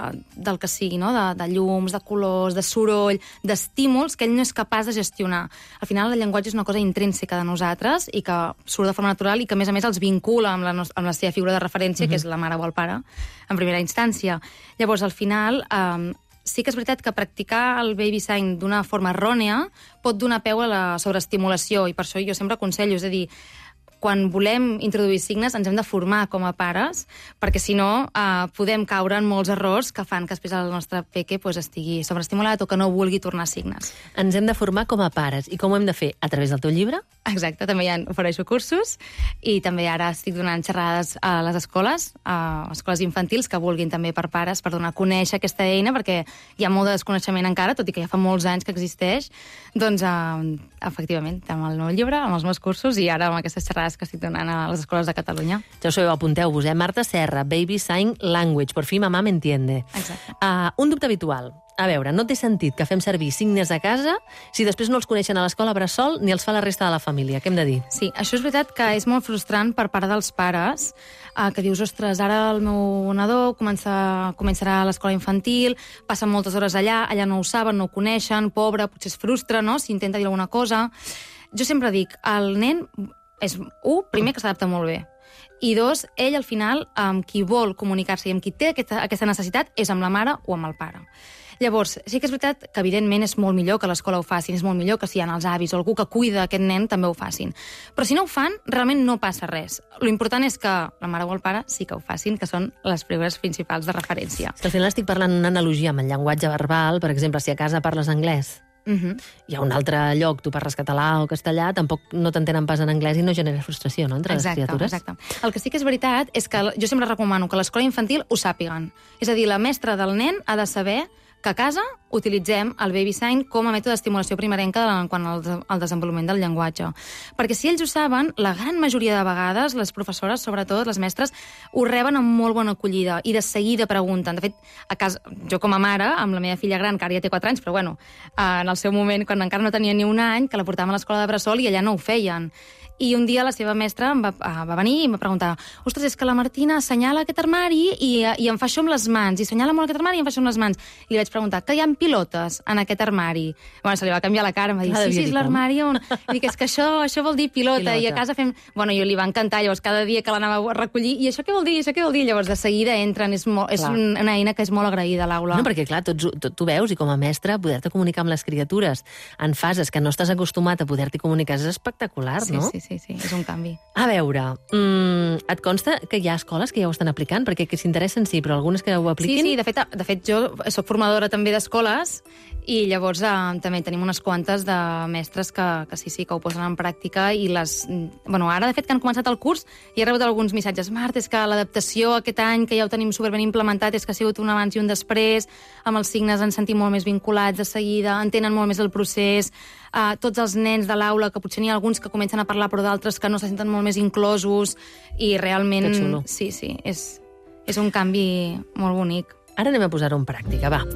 del que sigui, no? de, de llums, de colors, de soroll, d'estímuls que ell no és capaç de gestionar. Al final el llenguatge és una cosa intrínseca de nosaltres i que surt de forma natural i que a més a més els vincula amb la, nos- amb la seva figura de referència, mm-hmm. que és la mare o el pare, en primera instància. Llavors, al final... Eh, sí que és veritat que practicar el baby sign d'una forma errònia pot donar peu a la sobreestimulació, i per això jo sempre aconsello, és a dir, quan volem introduir signes ens hem de formar com a pares, perquè si no eh, podem caure en molts errors que fan que després el nostre peque pues, estigui sobreestimulat o que no vulgui tornar signes. Ens hem de formar com a pares. I com ho hem de fer? A través del teu llibre? Exacte, també ja ofereixo cursos i també ara estic donant xerrades a les escoles, a escoles infantils que vulguin també per pares, per donar a conèixer aquesta eina, perquè hi ha molt de desconeixement encara, tot i que ja fa molts anys que existeix. Doncs, eh, efectivament, amb el meu llibre, amb els meus cursos i ara amb aquestes xerrades que estic donant a les escoles de Catalunya. Ja ho sabeu, apunteu-vos, eh? Marta Serra, Baby Sign Language, por fi mamà m'entiende. Exacte. Uh, un dubte habitual. A veure, no té sentit que fem servir signes a casa si després no els coneixen a l'escola bressol ni els fa la resta de la família. Què hem de dir? Sí, això és veritat que és molt frustrant per part dels pares, eh, que dius, ostres, ara el meu nadó comença, començarà a l'escola infantil, passen moltes hores allà, allà no ho saben, no ho coneixen, pobre, potser es frustra, no?, si intenta dir alguna cosa. Jo sempre dic, el nen és, un, primer, que s'adapta molt bé, i dos, ell, al final, amb qui vol comunicar-se i amb qui té aquesta, aquesta necessitat és amb la mare o amb el pare. Llavors, sí que és veritat que, evidentment, és molt millor que l'escola ho facin, és molt millor que si hi ha els avis o algú que cuida aquest nen també ho facin. Però si no ho fan, realment no passa res. L'important és que la mare o el pare sí que ho facin, que són les figures principals de referència. És que al final estic parlant una analogia amb el llenguatge verbal, per exemple, si a casa parles anglès, Uh-huh. Hi ha un altre lloc, tu parles català o castellà, tampoc no t'entenen pas en anglès i no genera frustració, no?, entre exacte, les criatures. Exacte. El que sí que és veritat és que jo sempre recomano que a l'escola infantil ho sàpiguen. És a dir, la mestra del nen ha de saber que a casa utilitzem el baby sign com a mètode d'estimulació primerenca quan al, al desenvolupament del llenguatge. Perquè si ells ho saben, la gran majoria de vegades, les professores, sobretot les mestres, ho reben amb molt bona acollida i de seguida pregunten. De fet, a casa, jo com a mare, amb la meva filla gran, que ara ja té quatre anys, però bueno, en el seu moment, quan encara no tenia ni un any, que la portàvem a l'escola de bressol i allà no ho feien. I un dia la seva mestra em va, va venir i em va preguntar: ostres, és que la Martina assenyala aquest armari i, i em fa això amb les mans, i assenyala molt aquest armari i em fa això amb les mans. I li vaig preguntar: que hi ha pilotes en aquest armari? Bueno, se li va canviar la cara, em va dir: sí, sí, és l'armari on... I dic, és que això, això vol dir pilota, pilota, i a casa fem... Bueno, jo li va encantar, llavors cada dia que l'anava a recollir, i això què vol dir, això què vol dir? Llavors de seguida entren, és, molt, és una eina que és molt agraïda a l'aula. No, perquè clar, tots, tot, tu veus, i com a mestre, poder-te comunicar amb les criatures en fases que no estàs acostumat a poder-t'hi comunicar és espectacular, sí, no? Sí, sí, sí, és un canvi. A veure, mmm, et consta que hi ha escoles que ja ho estan aplicant? Perquè que s'interessen sí, però algunes que ho apliquin... Sí, sí, de fet, de fet jo soc formadora també d'escoles i llavors eh, també tenim unes quantes de mestres que, que sí, sí, que ho posen en pràctica i les... Bueno, ara, de fet, que han començat el curs i he rebut alguns missatges. Marta, és que l'adaptació aquest any, que ja ho tenim superben implementat, és que ha sigut un abans i un després, amb els signes ens sentim molt més vinculats de seguida, entenen molt més el procés, eh, tots els nens de l'aula, que potser n'hi ha alguns que comencen a parlar, però d'altres que no se senten molt més inclosos, i realment... Que xulo. Sí, sí, és, és un canvi molt bonic. Ara anem a posar-ho en pràctica, va.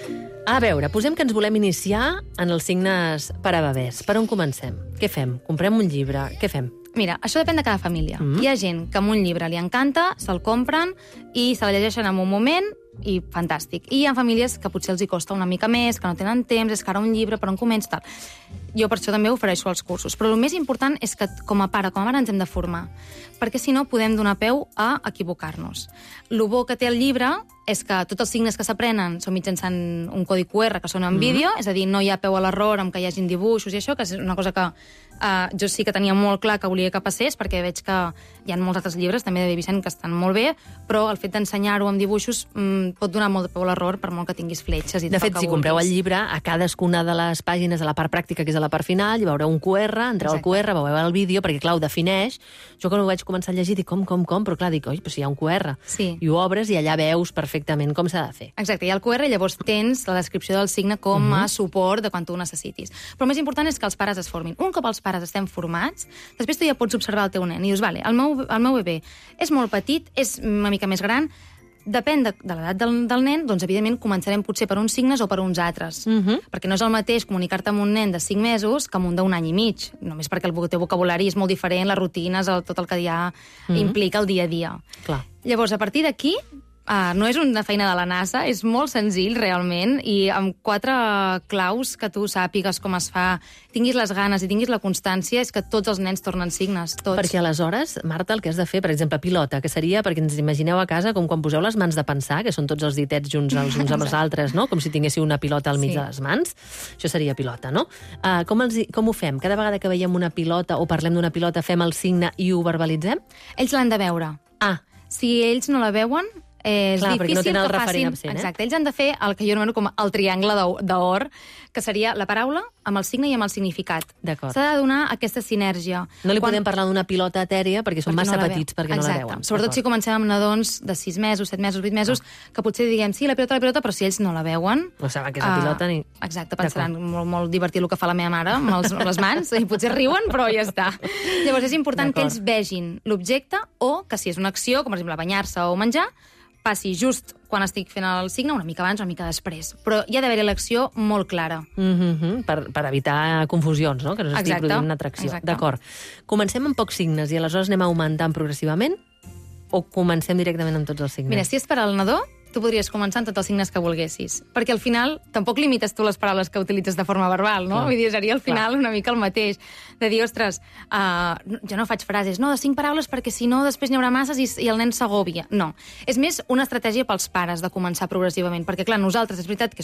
A veure, posem que ens volem iniciar en els signes per a bebès. Per on comencem? Què fem? Comprem un llibre? Què fem? Mira, això depèn de cada família. Mm. Hi ha gent que amb un llibre li encanta, se'l compren i se la llegeixen en un moment i fantàstic. I hi ha famílies que potser els hi costa una mica més, que no tenen temps, és que ara un llibre, per on començo, tal. Jo per això també ofereixo els cursos. Però el més important és que com a pare, com a mare, ens hem de formar. Perquè si no podem donar peu a equivocar-nos. El bo que té el llibre és que tots els signes que s'aprenen són mitjançant un codi cu erre que són en vídeo, mm. és a dir, no hi ha peu a l'error amb que hi hagin dibuixos i això, que és una cosa que uh, jo sí que tenia molt clar que volia que passés, perquè veig que hi ha molts altres llibres, també de Baby Sign, que estan molt bé, però el fet d'ensenyar-ho amb dibuixos mm, pot donar molt de peu a l'error per molt que tinguis fletxes. I de fet, si compreu el llibre, a cadascuna de les pàgines de la part pràctica, que és a la part final, hi veureu un cu erre, entreu al cu erre, veureu el vídeo, perquè clar, ho defineix. Jo quan ho vaig començar a llegir, dic com, com, com, però clar, dic, oi, però si hi ha un cu erre. Sí. I ho obres i allà veus perfectament com s'ha de fer. Exacte, hi ha el cu erre i llavors tens la descripció del signe com uh-huh. a suport de quan tu ho necessitis. Però el més important és que els pares es formin. Un cop els pares estem formats, després tu ja pots observar el teu nen i dius, vale, el meu, el meu bebè és molt petit, és una mica més gran, depèn de, de l'edat del, del nen, doncs evidentment començarem potser per uns signes o per uns altres. Uh-huh. Perquè no és el mateix comunicar-te amb un nen de cinc mesos que amb un d'un any i mig, només perquè el teu vocabulari és molt diferent, les rutines, el, tot el que ja uh-huh. implica el dia a dia. Clar. Llavors, a partir d'aquí, Uh, no és una feina de la NASA, és molt senzill, realment, i amb quatre claus que tu sàpigues com es fa, tinguis les ganes i tinguis la constància, és que tots els nens tornen signes, tots. Perquè aleshores, Marta, el que has de fer, per exemple, pilota, que seria, perquè ens imagineu a casa, com quan poseu les mans de pensar, que són tots els ditets junts els uns amb els altres, no? Com si tinguéssiu una pilota al mig sí. de les mans. Això seria pilota, no? Uh, com, els, com ho fem? Cada vegada que veiem una pilota o parlem d'una pilota, fem el signe i ho verbalitzem? Ells l'han de veure. Ah. Si ells no la veuen, és clar, difícil no tenen el que facin... absent, eh? Exacte, ells han de fer el que jo anomeno com el triangle d'or, que seria la paraula amb el signe i amb el significat. D'acord. S'ha de donar aquesta sinergia. No li Quan... podem parlar d'una pilota etèria perquè són perquè massa no petits, perquè Exacte. no la veuen. Sobretot si comencem amb nadons de sis mesos, set mesos, vuit mesos, ah. que potser diguem, sí, la pilota, la pilota, però si ells no la veuen... No saben que és la pilota ni... Exacte, pensaran molt, molt divertit el que fa la meva mare amb els, les mans, i potser riuen, però ja està. Llavors és important que ells vegin l'objecte o que si és una acció, com per exemple banyar-se o menjar, passi just quan estic fent el signe, una mica abans o una mica després. Però hi ha d'haver l'acció molt clara. Mm-hmm, per, per evitar confusions, no? Que no s'estigui produint una atracció. D'acord. Comencem amb pocs signes i aleshores anem augmentant progressivament o comencem directament amb tots els signes? Mira, si és per al nadó, tu podries començar amb tots els signes que volguessis. Perquè al final tampoc limites tu les paraules que utilitzes de forma verbal, no? Clar. Vull dir, seria al final Clar. una mica el mateix. De dir, ostres, uh, jo no faig frases, no, de cinc paraules perquè si no després n'hi haurà masses i, i el nen s'agòbia. No. És més una estratègia pels pares de començar progressivament. Perquè, clar, nosaltres, és veritat que és una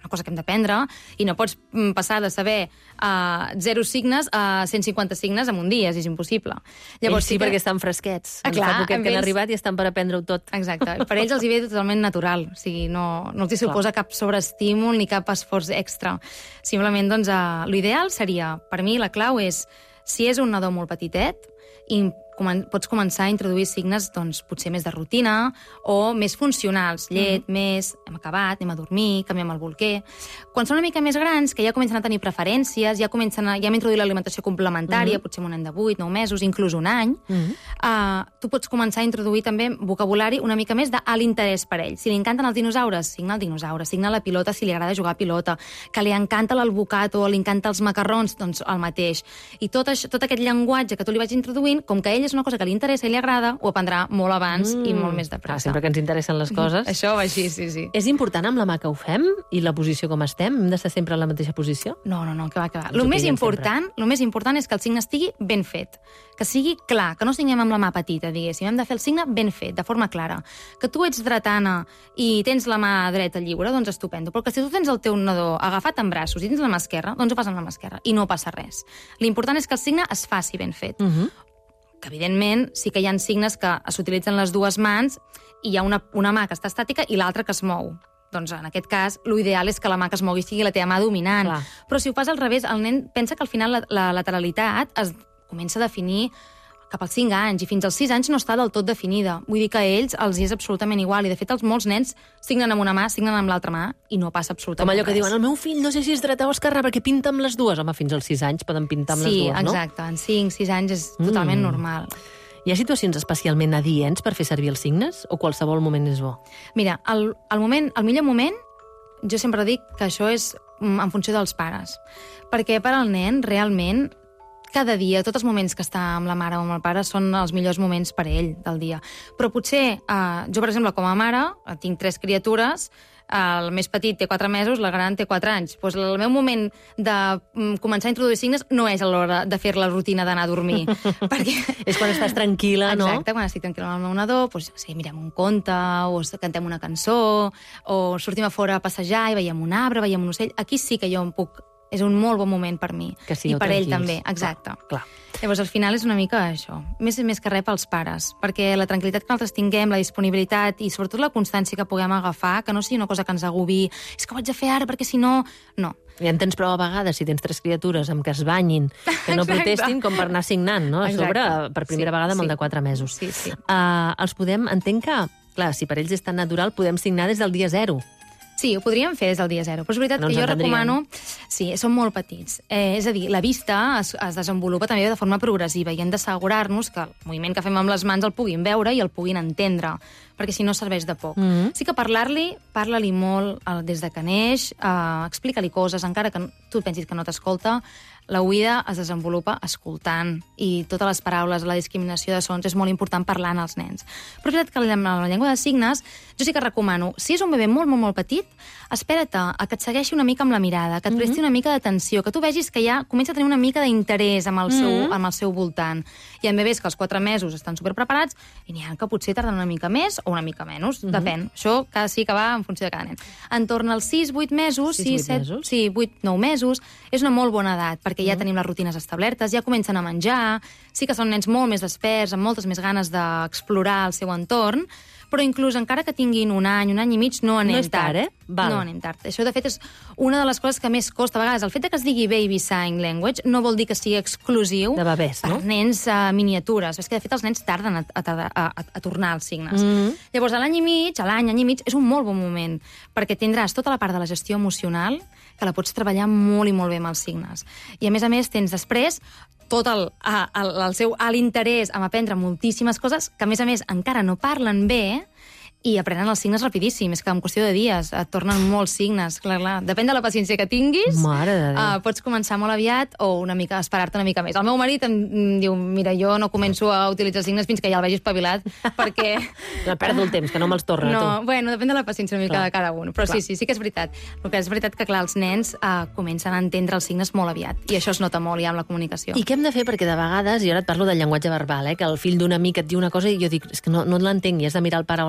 una cosa que hem d'aprendre, i no pots passar de saber uh, zero signes a cent cinquanta signes en un dia, és impossible. Llavors, ells sí, sí que... perquè estan fresquets. Ah, clar, fa poquet que ells... han arribat i estan per aprendre-ho tot. Exacte. Per ells els hi ve totalment natural. O sigui, no, no els hi suposa clar. Cap sobreestímul ni cap esforç extra. Simplement, doncs, uh, l'ideal seria, per mi, la clau és, si és un nadó molt petitet, i comen pots començar a introduir signes doncs, potser més de rutina o més funcionals. Llet, mm. més, hem acabat, anem a dormir, canviem el bolquer. Quan són una mica més grans, que ja comencen a tenir preferències, ja, comencen a, ja hem introduït l'alimentació complementària, mm. potser un nen de vuit, nou mesos, inclús un any, mm. uh, tu pots començar a introduir també vocabulari una mica més de l'interès per ell. Si li encanten els dinosaures, signa el dinosaure, signa la pilota si li agrada jugar a pilota, que li encanta l'alvocat o li encanta els macarrons, doncs el mateix. I tot, això, tot aquest llenguatge que tu li vaig introduint, com que ell és una cosa que li interessa i li agrada, ho aprendrà molt abans mm. i molt més de pressa. Ah, sempre que ens interessen les coses. Això va així, sí, sí. És important amb la mà que ho fem i la posició com estem? Hem d'estar sempre en la mateixa posició? No, no, no, que va, que va. El més important, lo més important és que el signe estigui ben fet, que sigui clar, que no siguem amb la mà petita, diguéssim. Hem de fer el signe ben fet, de forma clara. Que tu ets dretana i tens la mà dreta lliure, doncs estupendo. Però que si tu tens el teu nadó agafat en braços i tens la mà esquerra, doncs ho fas amb la mà esquerra i no passa res. L'important és que el signe es faci ben fet. Uh -huh. Que, evidentment, sí que hi ha signes que s'utilitzen les dues mans i hi ha una, una mà que està estàtica i l'altra que es mou. Doncs, en aquest cas, l'ideal és que la mà que es mogui sigui la teva mà dominant. Clar. Però si ho fas al revés, el nen pensa que al final la, la lateralitat es comença a definir cap als cinc anys, i fins als sis anys no està del tot definida. Vull dir que a ells els hi és absolutament igual, i de fet els molts nens signen amb una mà, signen amb l'altra mà, i no passa absolutament res. Com allò que diuen, el meu fill no sé si és dreta o esquerra perquè pinta amb les dues. Home, fins als sis anys poden pintar amb sí, les dues, no? Sí, exacte, en cinc, sis anys és totalment mm. normal. Hi ha situacions especialment adients per fer servir els signes, o qualsevol moment és bo? Mira, el, el, moment, el millor moment, jo sempre dic que això és en funció dels pares, perquè per al nen, realment, cada dia, tots els moments que està amb la mare o amb el pare són els millors moments per a ell del dia. Però potser, eh, jo, per exemple, com a mare, tinc tres criatures, el més petit té quatre mesos, la gran té quatre anys. Pues el meu moment de començar a introduir signes no és a l'hora de fer la rutina d'anar a dormir. perquè... És quan estàs tranquil·la, no? Exacte, quan estic tranquil·la amb el meu nadó, pues, o sigui, mirem un conte, o cantem una cançó, o sortim a fora a passejar i veiem un arbre, veiem un ocell. Aquí sí que jo em puc... És un molt bon moment per mi. Que sigueu I per tranquils. ell també, exacte. Clar, clar. Llavors, al final és una mica això. Més, més que res pels pares. Perquè la tranquil·litat que nosaltres tinguem, la disponibilitat i sobretot la constància que puguem agafar, que no sigui una cosa que ens agobi, és que ho haig de fer ara perquè si no... No. Ja en tens prou a vegades, si tens tres criatures amb que es banyin, que no protestin, com per anar signant, no? A sobre, per primera sí, vegada, amb sí. el de quatre mesos. Sí, sí. Uh, els podem... Entenc que, clar, si per ells és tan natural, podem signar des del dia zero. Sí, ho podríem fer des del dia zero, però és veritat no que jo recomano... Sí, són molt petits. Eh, és a dir, la vista es, es desenvolupa també de forma progressiva i hem d'assegurar-nos que el moviment que fem amb les mans el puguin veure i el puguin entendre, perquè si no serveix de poc. Mm -hmm. Sí que parlar-li, parla-li molt eh, des de que neix, eh, explica-li coses, encara que tu pensis que no t'escolta, la oïda es desenvolupa escoltant i totes les paraules, la discriminació de sons, és molt important parlant als nens. Però és veritat que amb la llengua de signes jo sí que recomano, si és un bebè molt, molt, molt petit, espera't a que et segueixi una mica amb la mirada, que et presti una mica d'atenció, que tu vegis que ja comença a tenir una mica d'interès amb, el seu, mm-hmm. amb el seu voltant. Hi ha bebès que als quatre mesos estan superpreparats i n'hi ha que potser tarden una mica més o una mica menys, mm-hmm. depèn. Això cada sí que va en funció de cada nen. En torn als sis vuit mesos, sis set, sí, vuit nou mesos, és una molt bona edat, perquè ja mm-hmm. tenim les rutines establertes, ja comencen a menjar, sí que són nens molt més desperts, amb moltes més ganes d'explorar el seu entorn, però inclús encara que tinguin un any, un any i mig, no anem no tard. Eh? Val. No anem tard. Això, de fet, és una de les coses que més costa. A vegades, el fet que es digui Baby Sign Language no vol dir que sigui exclusiu de bebès, per no? nens uh, miniatures. És que, de fet, els nens tarden a, a, a, a, a tornar als signes. Mm-hmm. Llavors, a l'any i mig, a l'any, any i mig, és un molt bon moment, perquè tindràs tota la part de la gestió emocional que la pots treballar molt i molt bé amb els signes. I, a més a més, tens després tot el, el, el seu l'interès en aprendre moltíssimes coses que, a més a més, encara no parlen bé i aprenen els signes rapidíssim. És que en qüestió de dies et tornen molts signes. Clar, clar. Depèn de la paciència que tinguis. Mare de Déu. Uh, pots començar molt aviat o una mica esperar-te una mica més. El meu marit em diu, mira, jo no començo a utilitzar signes fins que ja el vegi espavilat, perquè... No, perdo el temps, que no me'ls torna, no, tu. Bueno, depèn de la paciència una mica clar. de cada un. Però clar. sí, sí, sí que és veritat. El que és veritat que, clar, els nens uh, comencen a entendre els signes molt aviat. I això es nota molt ja amb la comunicació. I què hem de fer? Perquè de vegades, i ara et parlo del llenguatge verbal, eh, que el fill d'un amic et diu una cosa i jo dic, és que no, no l'entenc, i has de mirar el pare o la mare,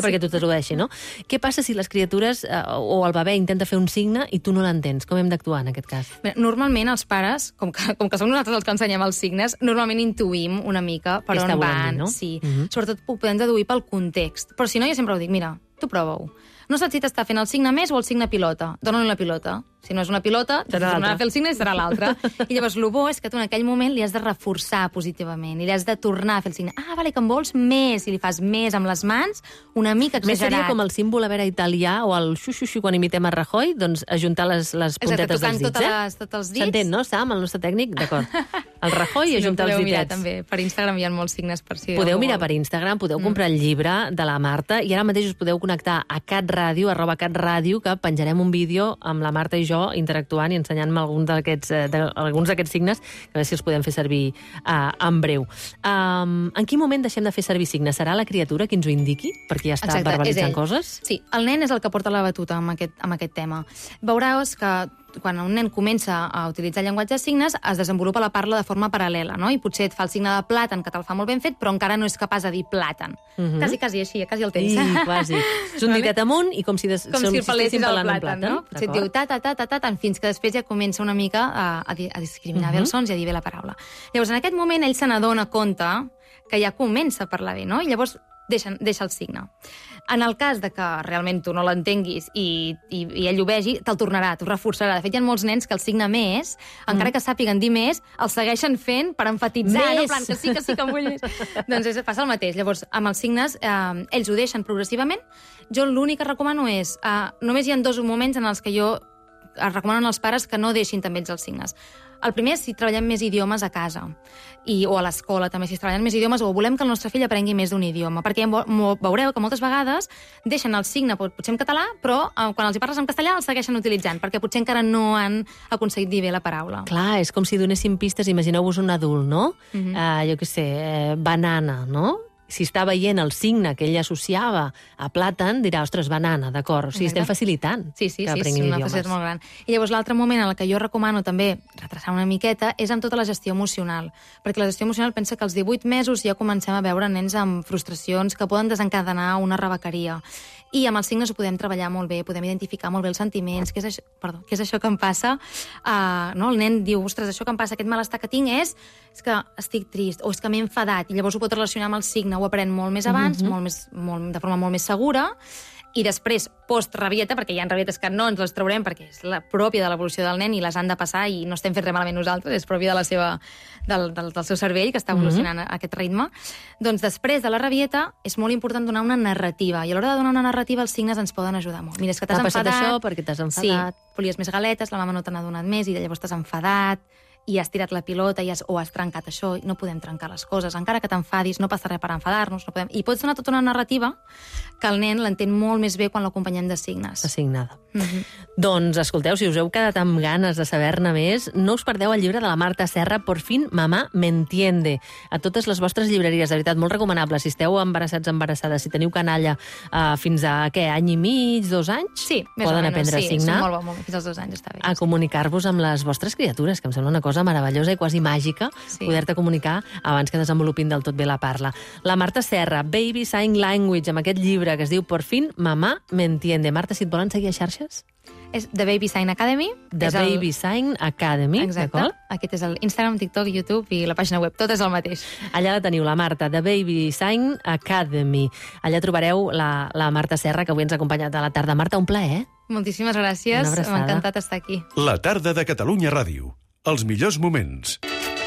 perquè tu t'al·ludeixi, no? Què passa si les criatures eh, o el bebè intenta fer un signe i tu no l'entens? Com hem d'actuar en aquest cas? Bé, normalment els pares, com que, com que som nosaltres els que ensenyem els signes, normalment intuïm una mica per Què on està volent van. dir, no? Sí. Mhm. Sobretot ho podem deduir pel context. Però si no, jo sempre ho dic, mira, tu prova-ho. No saps si t'està fent el signe més o el signe pilota. Dóna-li la pilota. Si no és una pilota, te tornarà a fer el signe i serà l'altra. I llavors, el bo és que tu en aquell moment li has de reforçar positivament i li has de tornar a fer el signe. Ah, vale, que en vols més. I li fas més amb les mans, una mica Més exagerat. seria com el símbol a veure italià o el xuxuxu quan imitem a Rajoy, doncs ajuntar les, les puntetes Exacte, tocant dels dits, totes eh? les, tots els dits. S'entén, no, Sam, el nostre tècnic? D'acord. El Rajoy i Sí, ajuntar no, els podeu mirar, ditets. també. Per Instagram hi ha molts signes per si... Podeu algú mirar vol. per Instagram, podeu comprar el llibre de la Marta i ara mateix us podeu connectar a catradio, arroba catradio, que penjarem un vídeo amb la Marta i jo interactuant i ensenyant-me alguns d'aquests eh, de, alguns d'aquests signes, que a veure si els podem fer servir eh, en breu. Um, en quin moment deixem de fer servir signes? Serà la criatura qui ens ho indiqui? Perquè ja està Exacte, és verbalitzant ell. coses? Sí, el nen és el que porta la batuta amb aquest, amb aquest tema. Veuràs que quan un nen comença a utilitzar llenguatge de signes, es desenvolupa la parla de forma paral·lela, no? I potser et fa el signe de plàtan, que te'l fa molt ben fet, però encara no és capaç de dir plàtan. Mhm. Quasi, quasi així, quasi el tens. I, quasi. És un ditet amunt i com si, des, Com si el pelessis al pelant un plàtan, no? Potser et diu ta, ta, ta, ta, ta, ta, fins que després ja comença una mica a, a, a discriminar Mhm. bé els sons i a dir bé la paraula. Llavors, en aquest moment, ell se n'adona compte que ja comença a parlar bé, no? I llavors deixa, deixa el signe. En el cas de que realment tu no l'entenguis i, i, i ell ho vegi, te'l tornarà, t'ho reforçarà. De fet, hi ha molts nens que el signe més, mm. encara que sàpiguen dir més, el segueixen fent per enfatitzar, Més! no? En plan, que sí, que sí, que em vull més. Doncs és, passa el mateix. Llavors, amb els signes, eh, ells ho deixen progressivament. Jo l'únic que recomano és... Eh, només hi ha dos moments en els que jo es recomanen als pares que no deixin també ells els signes. El primer és si treballem més idiomes a casa, i, o a l'escola també, si es treballen més idiomes, o volem que el nostre fill aprengui més d'un idioma, perquè veureu que moltes vegades deixen el signe, potser en català, però eh, quan els hi parles en castellà el segueixen utilitzant, perquè potser encara no han aconseguit dir bé la paraula. Clar, és com si donéssim pistes, imagineu-vos un adult, no? Mhm. uh, jo què sé, eh, banana, no? Si està veient el signe que ell associava a plàtan, dirà, ostres, banana, d'acord. O sigui, estem facilitant Sí, sí, que sí, és aprenguin una idiomes. facilitat molt gran. I llavors l'altre moment en el que jo recomano també retrasar una miqueta és amb tota la gestió emocional, perquè la gestió emocional pensa que als divuit mesos ja comencem a veure nens amb frustracions que poden desencadenar una rebequeria. I amb els signes ho podem treballar molt bé, podem identificar molt bé els sentiments, què és això, perdó, què és això que em passa. Uh, no? El nen diu, ostres, això que em passa, aquest malestar que tinc és, és que estic trist, o és que m'he enfadat, i llavors ho pot relacionar amb el signe, ho aprèn molt més abans, Mhm. molt més, molt, de forma molt més segura, i després, post-rabieta, perquè hi ha rabietes que no ens les traurem perquè és la pròpia de l'evolució del nen i les han de passar i no estem fent res malament nosaltres, és pròpia de la seva, del, del, del seu cervell, que està evolucionant mm -hmm. a aquest ritme. Doncs després de la rabieta és molt important donar una narrativa, i a l'hora de donar una narrativa els signes ens poden ajudar molt. Mira, és que t'has T'ha passat enfadat... això perquè t'has enfadat. Sí, volies més galetes, la mama no te n'ha donat més i llavors t'has enfadat, i has tirat la pilota i has, o has trencat això, no podem trencar les coses, encara que t'enfadis, no passa res per enfadar-nos, no podem... I pots donar tota una narrativa que el nen l'entén molt més bé quan l'acompanyem de signes. Assignada. Mm -hmm. Doncs, escolteu, si us heu quedat amb ganes de saber-ne més, no us perdeu el llibre de la Marta Serra, Por fin, mamá me entiende. A totes les vostres llibreries, de veritat, molt recomanable. Si esteu embarassats, embarassades, si teniu canalla uh, fins a, què, any i mig, dos anys? Sí, més poden o menys, aprendre sí, a signar. Sí, molt bo, molt bo, fins als dos anys està bé. A comunicar-vos amb les vostres criatures, que em sembla una cosa meravellosa i quasi màgica, sí. poder-te comunicar abans que desenvolupin del tot bé la parla. La Marta Serra, Baby Sign Language, amb aquest llibre que es diu Por fin, mamá me entiende. Marta, si et volen seguir a xarxes? És The Baby Sign Academy. The és el... Baby Sign Academy, Exacte. d'acord? Aquest és el Instagram, TikTok, YouTube i la pàgina web. Tot és el mateix. Allà la teniu, la Marta, The Baby Sign Academy. Allà trobareu la, la Marta Serra, que avui ens ha acompanyat a la tarda. Marta, un plaer, eh? Moltíssimes gràcies. Una abraçada. M'ha encantat estar aquí. La tarda de Catalunya Ràdio. Els millors moments.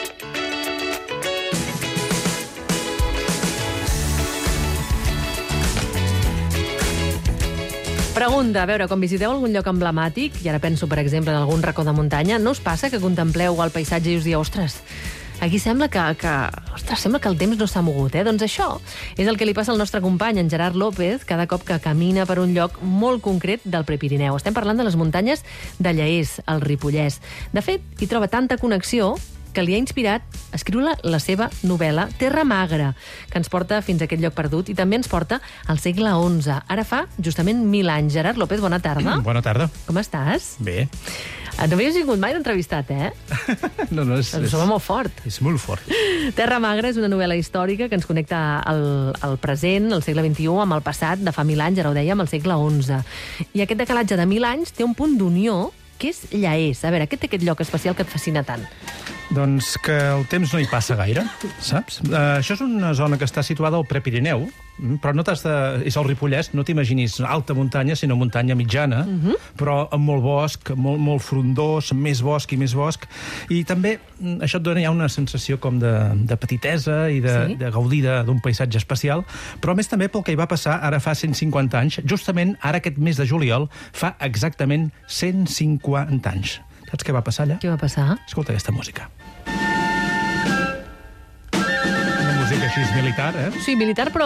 Pregunta, a veure, quan visiteu algun lloc emblemàtic, i ara penso, per exemple, en algun racó de muntanya, no us passa que contempleu el paisatge i us dieu, ostres, aquí sembla que, que, ostres, sembla que el temps no s'ha mogut, eh? Doncs això és el que li passa al nostre company, en Gerard López, cada cop que camina per un lloc molt concret del Prepirineu. Estem parlant de les muntanyes de Lleés, al Ripollès. De fet, hi troba tanta connexió que li ha inspirat a escriure la seva novel·la Terra Magra, que ens porta fins a aquest lloc perdut i també ens porta al segle onze. Ara fa justament mil anys. Gerard López, bona tarda. Bona tarda. Com estàs? Bé. No havies vingut mai d'entrevistat, eh? No, no, és... Em sembla molt fort. És molt fort. Terra Magra és una novel·la històrica que ens connecta al, al present, al segle vint-i-u, amb el passat de fa mil anys, ara ho dèiem, al segle onze. I aquest decalatge de mil anys té un punt d'unió, que és Lleés. A veure, què té aquest lloc especial que et fascina tant? Doncs que el temps no hi passa gaire, saps? Uh, això és una zona que està situada al Prepirineu, però no t'has de... És el Ripollès, no t'imaginis alta muntanya, sinó muntanya mitjana, uh-huh. però amb molt bosc, molt, molt frondós, més bosc i més bosc. I també això et dona ja una sensació com de, de petitesa i de, sí? de gaudir d'un paisatge especial, però a més també pel que hi va passar ara fa cent cinquanta anys, justament ara aquest mes de juliol, fa exactament cent cinquanta anys. Saps què va passar allà? Què va passar? Escolta aquesta música. Una música així militar, eh? Sí, militar, però...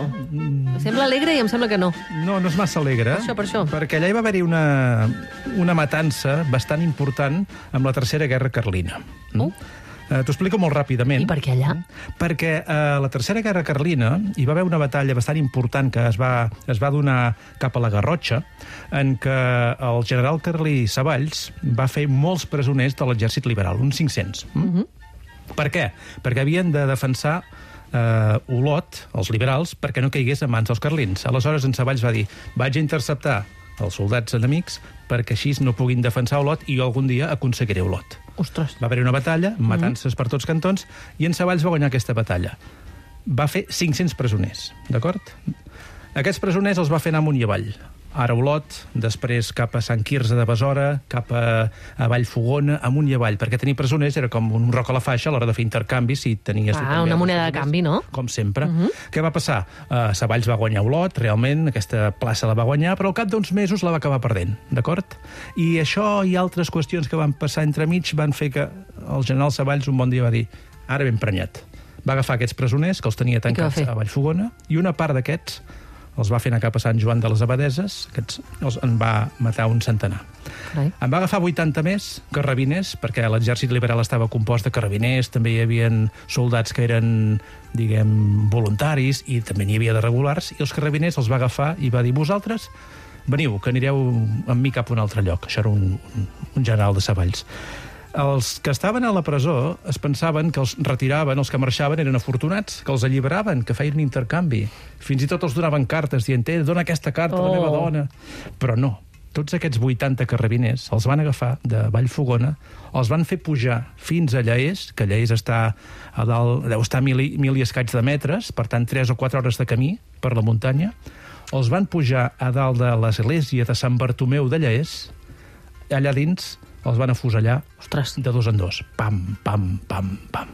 Mm. Sembla alegre i em sembla que no. No, no és massa alegre. Per això, per això. Perquè allà hi va haver-hi una, una matança bastant important amb la Tercera Guerra Carlina. Uh. Uh, T'ho explico molt ràpidament. I per què allà? Perquè a uh, la Tercera Guerra Carlina hi va haver una batalla bastant important que es va, es va donar cap a la Garrotxa, en què el general carlí Savalls va fer molts presoners de l'exèrcit liberal, uns cinc-cents. Mm? Uh-huh. Per què? Perquè havien de defensar Uh, Olot, els liberals, perquè no caigués en mans dels carlins. Aleshores en Savalls va dir, vaig a interceptar els soldats enemics perquè així no puguin defensar Olot i jo algun dia aconseguiré Olot. Ostres. Va haver-hi una batalla, matances mm-hmm. per tots cantons, i en Savalls va guanyar aquesta batalla. Va fer cinc-cents presoners, d'acord? Aquests presoners els va fer anar amunt i avall. Ara Olot, després cap a Sant Quirze de Besora, cap a, a Vallfogona, amunt i avall, perquè tenir presoners era com un roc a la faixa a l'hora de fer intercanvis si tenies... Ah, una moneda de canvi, no? Com sempre. Uh-huh. Què va passar? Uh, Savalls va guanyar Olot, realment, aquesta plaça la va guanyar, però al cap d'uns mesos la va acabar perdent, d'acord? I això i altres qüestions que van passar entremig van fer que el general Savalls un bon dia va dir, ara ben prenyat. Va agafar aquests presoners, que els tenia tancats a Vallfogona, i una part d'aquests els va fer anar cap a Sant Joan de les Abadeses, aquests els en va matar un centenar. Carai. En va agafar vuitanta més carrabiners, perquè l'exèrcit liberal estava compost de carrabiners, també hi havia soldats que eren, diguem, voluntaris, i també n'hi havia de regulars, i els carrabiners els va agafar i va dir, vosaltres, veniu, que anireu amb mi cap a un altre lloc. Això era un, un, un general de Savalls. Els que estaven a la presó es pensaven que els retiraven, els que marxaven eren afortunats, que els alliberaven, que feien intercanvi. Fins i tot els donaven cartes dient, eh, dona aquesta carta a la meva dona. Però no, tots aquests vuitanta carrabiners els van agafar de Vallfogona, els van fer pujar fins a Lleés, que Lleés està a dalt, deu estar mil, mil i escaig de metres, per tant, tres o quatre hores de camí per la muntanya. Els van pujar a dalt de l'església de Sant Bartomeu de Lleés, allà dins els van afusellar. Ostres. De dos en dos. Pam, pam, pam, pam.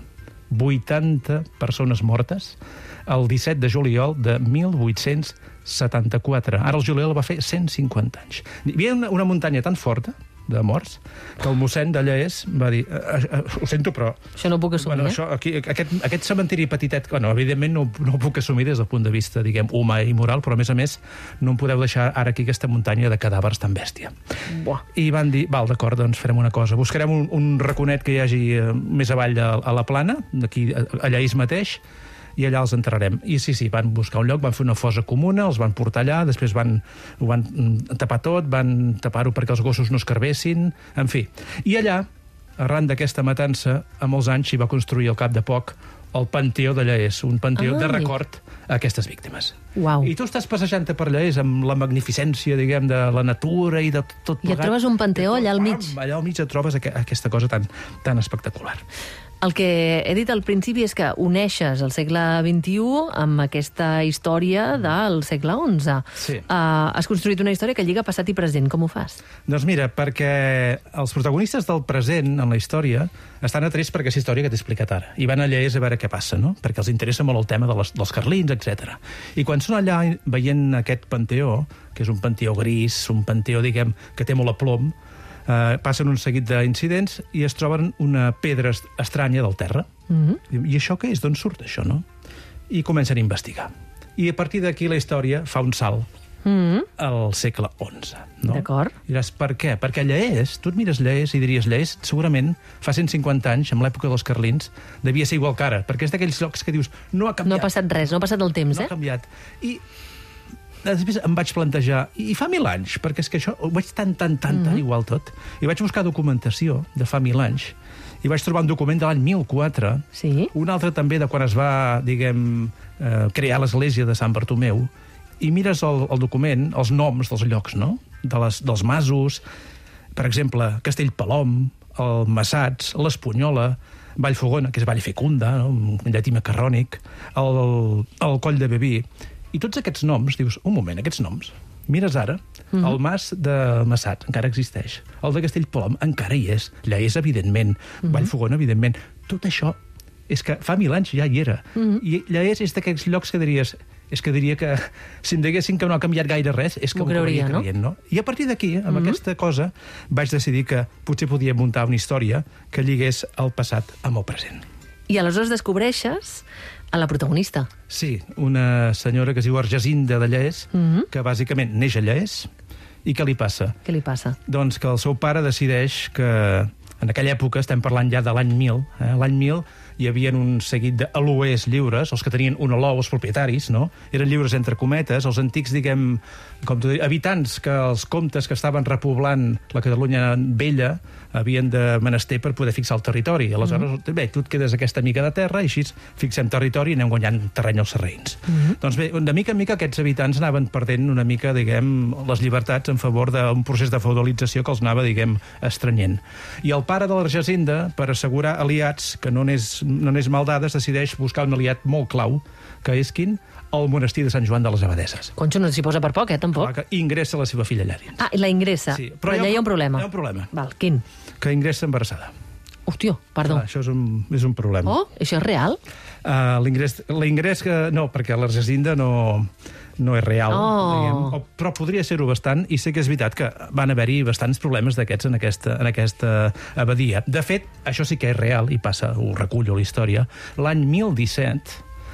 vuitanta persones mortes el disset de juliol de mil vuit-cents setanta-quatre. Ara el juliol va fer cent cinquanta anys. Hi havia una, una muntanya tan forta de morts, que el mossèn de Lleés va dir, eh, eh, ho sento, però... Això no ho puc assumir, bueno, això, aquí, aquest, aquest cementiri petitet, bueno, evidentment no, no ho puc assumir des del punt de vista, diguem, humà i moral, però a més a més no em podeu deixar ara aquí aquesta muntanya de cadàvers tan bèstia. Buah. I van dir, val, d'acord, doncs farem una cosa, buscarem un, un raconet que hi hagi eh, més avall a, a la plana, aquí a, a Lleís mateix, i allà els enterrarem. I sí, sí, van buscar un lloc, van fer una fosa comuna, els van portar allà, després van, ho van tapar tot, van tapar-ho perquè els gossos no escarbessin, en fi. I allà, arran d'aquesta matança, a molts anys s'hi va construir al cap de poc el Panteó de Lleés, un panteó Ai. de record a aquestes víctimes. Uau. I tu estàs passejant-te per Lleés amb la magnificència, diguem, de la natura i de tot plegat. I et trobes un panteó allà al mig. Allà al mig et trobes aquesta cosa tan, tan espectacular. El que he dit al principi és que uneixes el segle vint-i-u amb aquesta història del segle onze. Sí. Uh, has construït una història que lliga passat i present. Com ho fas? Doncs mira, perquè els protagonistes del present en la història estan atrets per aquesta història que t'he explicat ara. I van a Lleés a veure què passa, no? Perquè els interessa molt el tema de les, dels carlins, etcètera. I quan són allà veient aquest panteó, que és un panteó gris, un panteó, diguem, que té molt aplom, Uh, passen un seguit d'incidents i es troben una pedra estranya del terra. Mm-hmm. I això què és? D'on surt això, no? I comencen a investigar. I a partir d'aquí la història fa un salt mm-hmm. al segle onze. No? D'acord. I diràs, per què? Perquè Lleés, tu et mires Lleés i diries Lleés, segurament fa cent cinquanta anys, en l'època dels carlins, devia ser igual que ara, perquè és d'aquells llocs que dius, no ha canviat. No ha passat res, no ha passat el temps, no eh? No ha canviat. I després em vaig plantejar, i fa mil anys, perquè és que això ho veig tan, tan, tan, tan igual tot, i vaig buscar documentació de fa mil anys, i vaig trobar un document de l'any mil quatre, sí? Un altre també de quan es va, diguem, eh, crear l'església de Sant Bartomeu, i mires el, el document, els noms dels llocs, no? De les, dels masos, per exemple, Castellpalom, el Massats, l'Espunyola, Vallfogona, que és Vallfecunda, no? Un llatí macarrònic, el, el Coll de Beví. I tots aquests noms, dius, un moment, aquests noms, mires ara, mm-hmm. el mas de Massats encara existeix, el de Castellpalom encara hi és, Lleés, evidentment, mm-hmm. Vallfogona, evidentment. Tot això és que fa mil anys ja hi era. Mm-hmm. I Lleés és d'aquests llocs que diries... és que diria que si em diguessin que no ha canviat gaire res, és que m'ho creuria creient, no? I a partir d'aquí, amb mm-hmm. aquesta cosa, vaig decidir que potser podia muntar una història que lligués el passat amb el present. I aleshores descobreixes a la protagonista. Sí, una senyora que es diu Argesinda de Lleés, mm-hmm. que bàsicament neix a Lleés. I què li passa? Què li passa? Doncs que el seu pare decideix que... En aquella època, estem parlant ja de l'any mil, eh? l'any mil hi havia un seguit d'aloers lliures, els que tenien un alou, els propietaris, no? Eren lliures entre cometes, els antics, diguem, com tu dius, habitants, que els comtes que estaven repoblant la Catalunya vella havien de menester per poder fixar el territori. Aleshores, mm-hmm. bé, tu et quedes aquesta mica de terra i així fixem territori i anem guanyant terreny als sarraïns. Mm-hmm. Doncs bé, de mica en mica aquests habitants anaven perdent una mica, diguem, les llibertats en favor d'un procés de feudalització que els anava, diguem, estrenyent. I el pare de l'Argesinda, per assegurar aliats que no anés, no anés mal dades, decideix buscar un aliat molt clau, que és quin? El monestir de Sant Joan de les Abadeses. Conxo, no s'hi posa per poc, eh, tampoc. Clar, que ingressa la seva filla allà dins. Ah, la ingressa. Sí, però, però allà hi ha un problema. Hi ha un problema. Val, quin? Que ingressa embarassada. Hòstia, perdó. Clar, això és un, és un problema. Oh, això és real? Uh, l'ingrés, l'ingrés que... No, perquè l'Argesinda no... no és real, oh. diguem, però podria ser-ho bastant, i sé que és veritat que van haver-hi bastants problemes d'aquests en aquesta, en aquesta abadia. De fet, això sí que és real, i passa, ho recullo la història, l'any mil disset,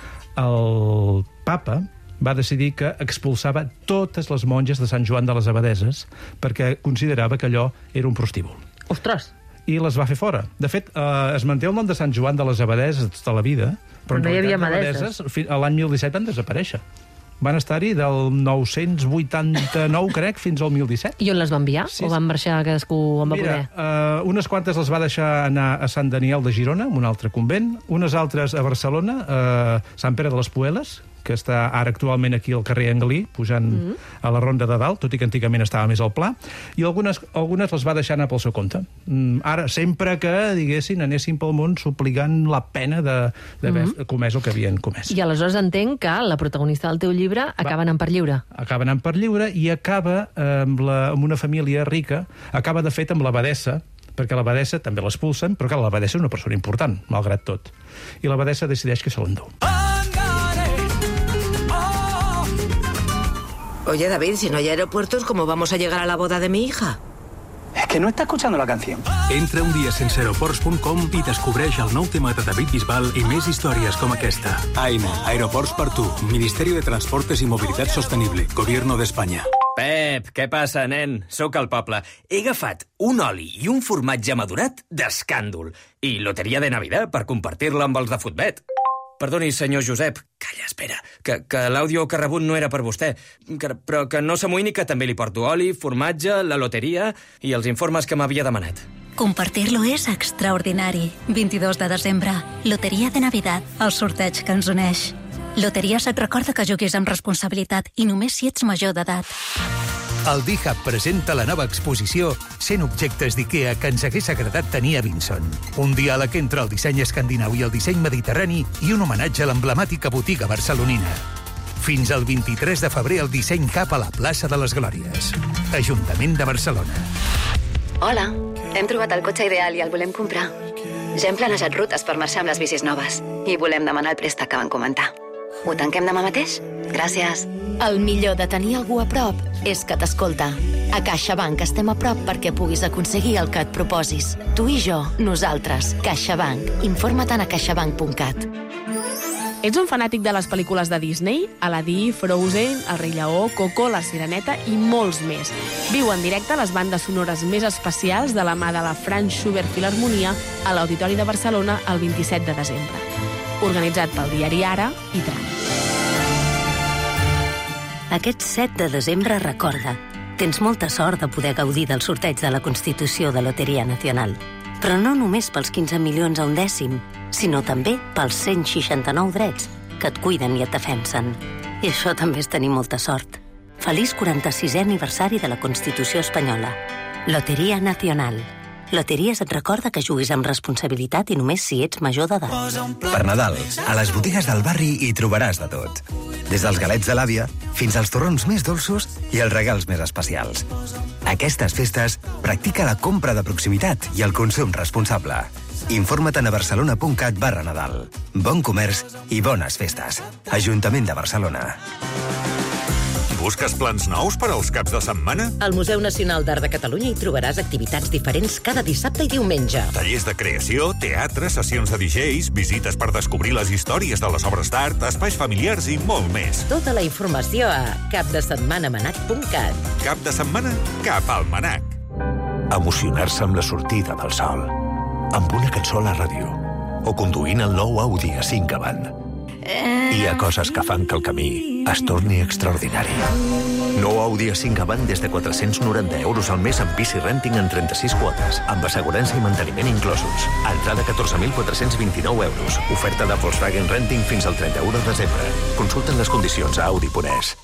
el papa va decidir que expulsava totes les monges de Sant Joan de les Abadeses perquè considerava que allò era un prostíbul. Ostres! I les va fer fora. De fet, eh, es manté el nom de Sant Joan de les Abadeses tota la vida, però, però no hi havia abadeses. L'any mil disset van desaparèixer. Van estar-hi del nou-cents vuitanta-nou, crec, fins al mil disset. I on les va enviar? Sí. O van marxar cadascú on va Mira, poder? Uh, unes quantes les va deixar anar a Sant Daniel de Girona, un altre convent, unes altres a Barcelona, a Sant Pere de les Pueles, que està ara actualment aquí al carrer Anglí, pujant mm. a la Ronda de Dalt, tot i que antigament estava més al Pla, i algunes, algunes les va deixar anar pel seu compte. Mm, ara, sempre que, diguessin, anessin pel món suplicant la pena d'haver mm. comès el que havien comès. I aleshores entenc que la protagonista del teu llibre acaba anant per lliure. Acaba anant per lliure i acaba eh, amb, la, amb una família rica, acaba de fet amb l'abadessa, perquè l'abadessa també l'expulsen, però que l'abadessa és una persona important, malgrat tot. I l'abadessa decideix que se l'endú. Oye, David, si no hay aeropuertos, ¿cómo vamos a llegar a la boda de mi hija? Es que no está escuchando la canción. Entra un dia sense aeroports punt com i descobreix el nou tema de David Bisbal i més històries com aquesta. AENA, Aeroports per tu, Ministerio de Transportes y Movilidad Sostenible, Gobierno de España. Pep, què passa, nen? Sóc al poble. He agafat un oli i un formatge madurat d'escàndol. I loteria de Navidad per compartir-la amb els de Futbet. Perdoni, senyor Josep. Calla, espera, que, que l'àudio que ha rebut no era per vostè. Que, però que no s'amoïni, que també li porto oli, formatge, la loteria i els informes que m'havia demanat. Compartir-lo és extraordinari. vint-i-dos de desembre, Loteria de Navidad, el sorteig que ens uneix. Loteries et recorda que juguis amb responsabilitat i només si ets major d'edat. El D-Hub presenta la nova exposició cent objectes d'IKEA que ens hagués agradat tenir a Vinson. Un diàleg entre el disseny escandinau i el disseny mediterrani i un homenatge a l'emblemàtica botiga barcelonina. Fins al vint-i-tres de febrer el disseny cap a la plaça de les Glòries. Ajuntament de Barcelona. Hola, hem trobat el cotxe ideal i el volem comprar. Ja hem planejat rutes per marxar amb les bicis noves i volem demanar el préstec que van comentar. Ho tanquem demà mateix? Gràcies. El millor de tenir algú a prop és que t'escolta. A CaixaBank estem a prop perquè puguis aconseguir el que et proposis. Tu i jo, nosaltres. CaixaBank. Informa't a caixabank punt cat. Ets un fanàtic de les pel·lícules de Disney? Aladdin, Frozen, El rei Lleó, Coco, La Sireneta i molts més. Viu en directe les bandes sonores més especials de la mà de la Franz Schubert Filharmonia a l'Auditori de Barcelona el vint-i-set de desembre. Organitzat pel diari Ara i Tram. Aquest set de desembre recorda, tens molta sort de poder gaudir del sorteig de la Constitució de Loteria Nacional. Però no només pels quinze milions a un dècim, sinó també pels cent seixanta-nou drets que et cuiden i et defensen. I això també és tenir molta sort. Feliç quaranta-sisè aniversari de la Constitució espanyola. Loteria Nacional. Loteries et recorda que juguis amb responsabilitat i només si ets major d'edat. Per Nadal, a les botigues del barri hi trobaràs de tot. Des dels galets de l'àvia fins als torrons més dolços i els regals més especials. Aquestes festes practica la compra de proximitat i el consum responsable. Informa't a barcelona.cat barra Nadal. Bon comerç i bones festes. Ajuntament de Barcelona. Busques plans nous per als caps de setmana? Al Museu Nacional d'Art de Catalunya hi trobaràs activitats diferents cada dissabte i diumenge. Tallers de creació, teatre, sessions de D Js, visites per descobrir les històries de les obres d'art, espais familiars i molt més. Tota la informació a cap de setmana manac punt cat. Cap de setmana, cap al Manac. Emocionar-se amb la sortida del sol, amb una cançó a la ràdio, o conduint el nou Audi A cinc Avant. Hi ha coses que fan que el camí es torni extraordinari. Nou Audi A cinc Avant des de quatre-cents noranta euros al mes amb P C Renting en trenta-sis quotes, amb assegurança i manteniment inclosos. Entrada catorze mil quatre-cents vint-i-nou euros. Oferta de Volkswagen Renting fins al trenta-u de desembre. Consulten les condicions a Audi punt es.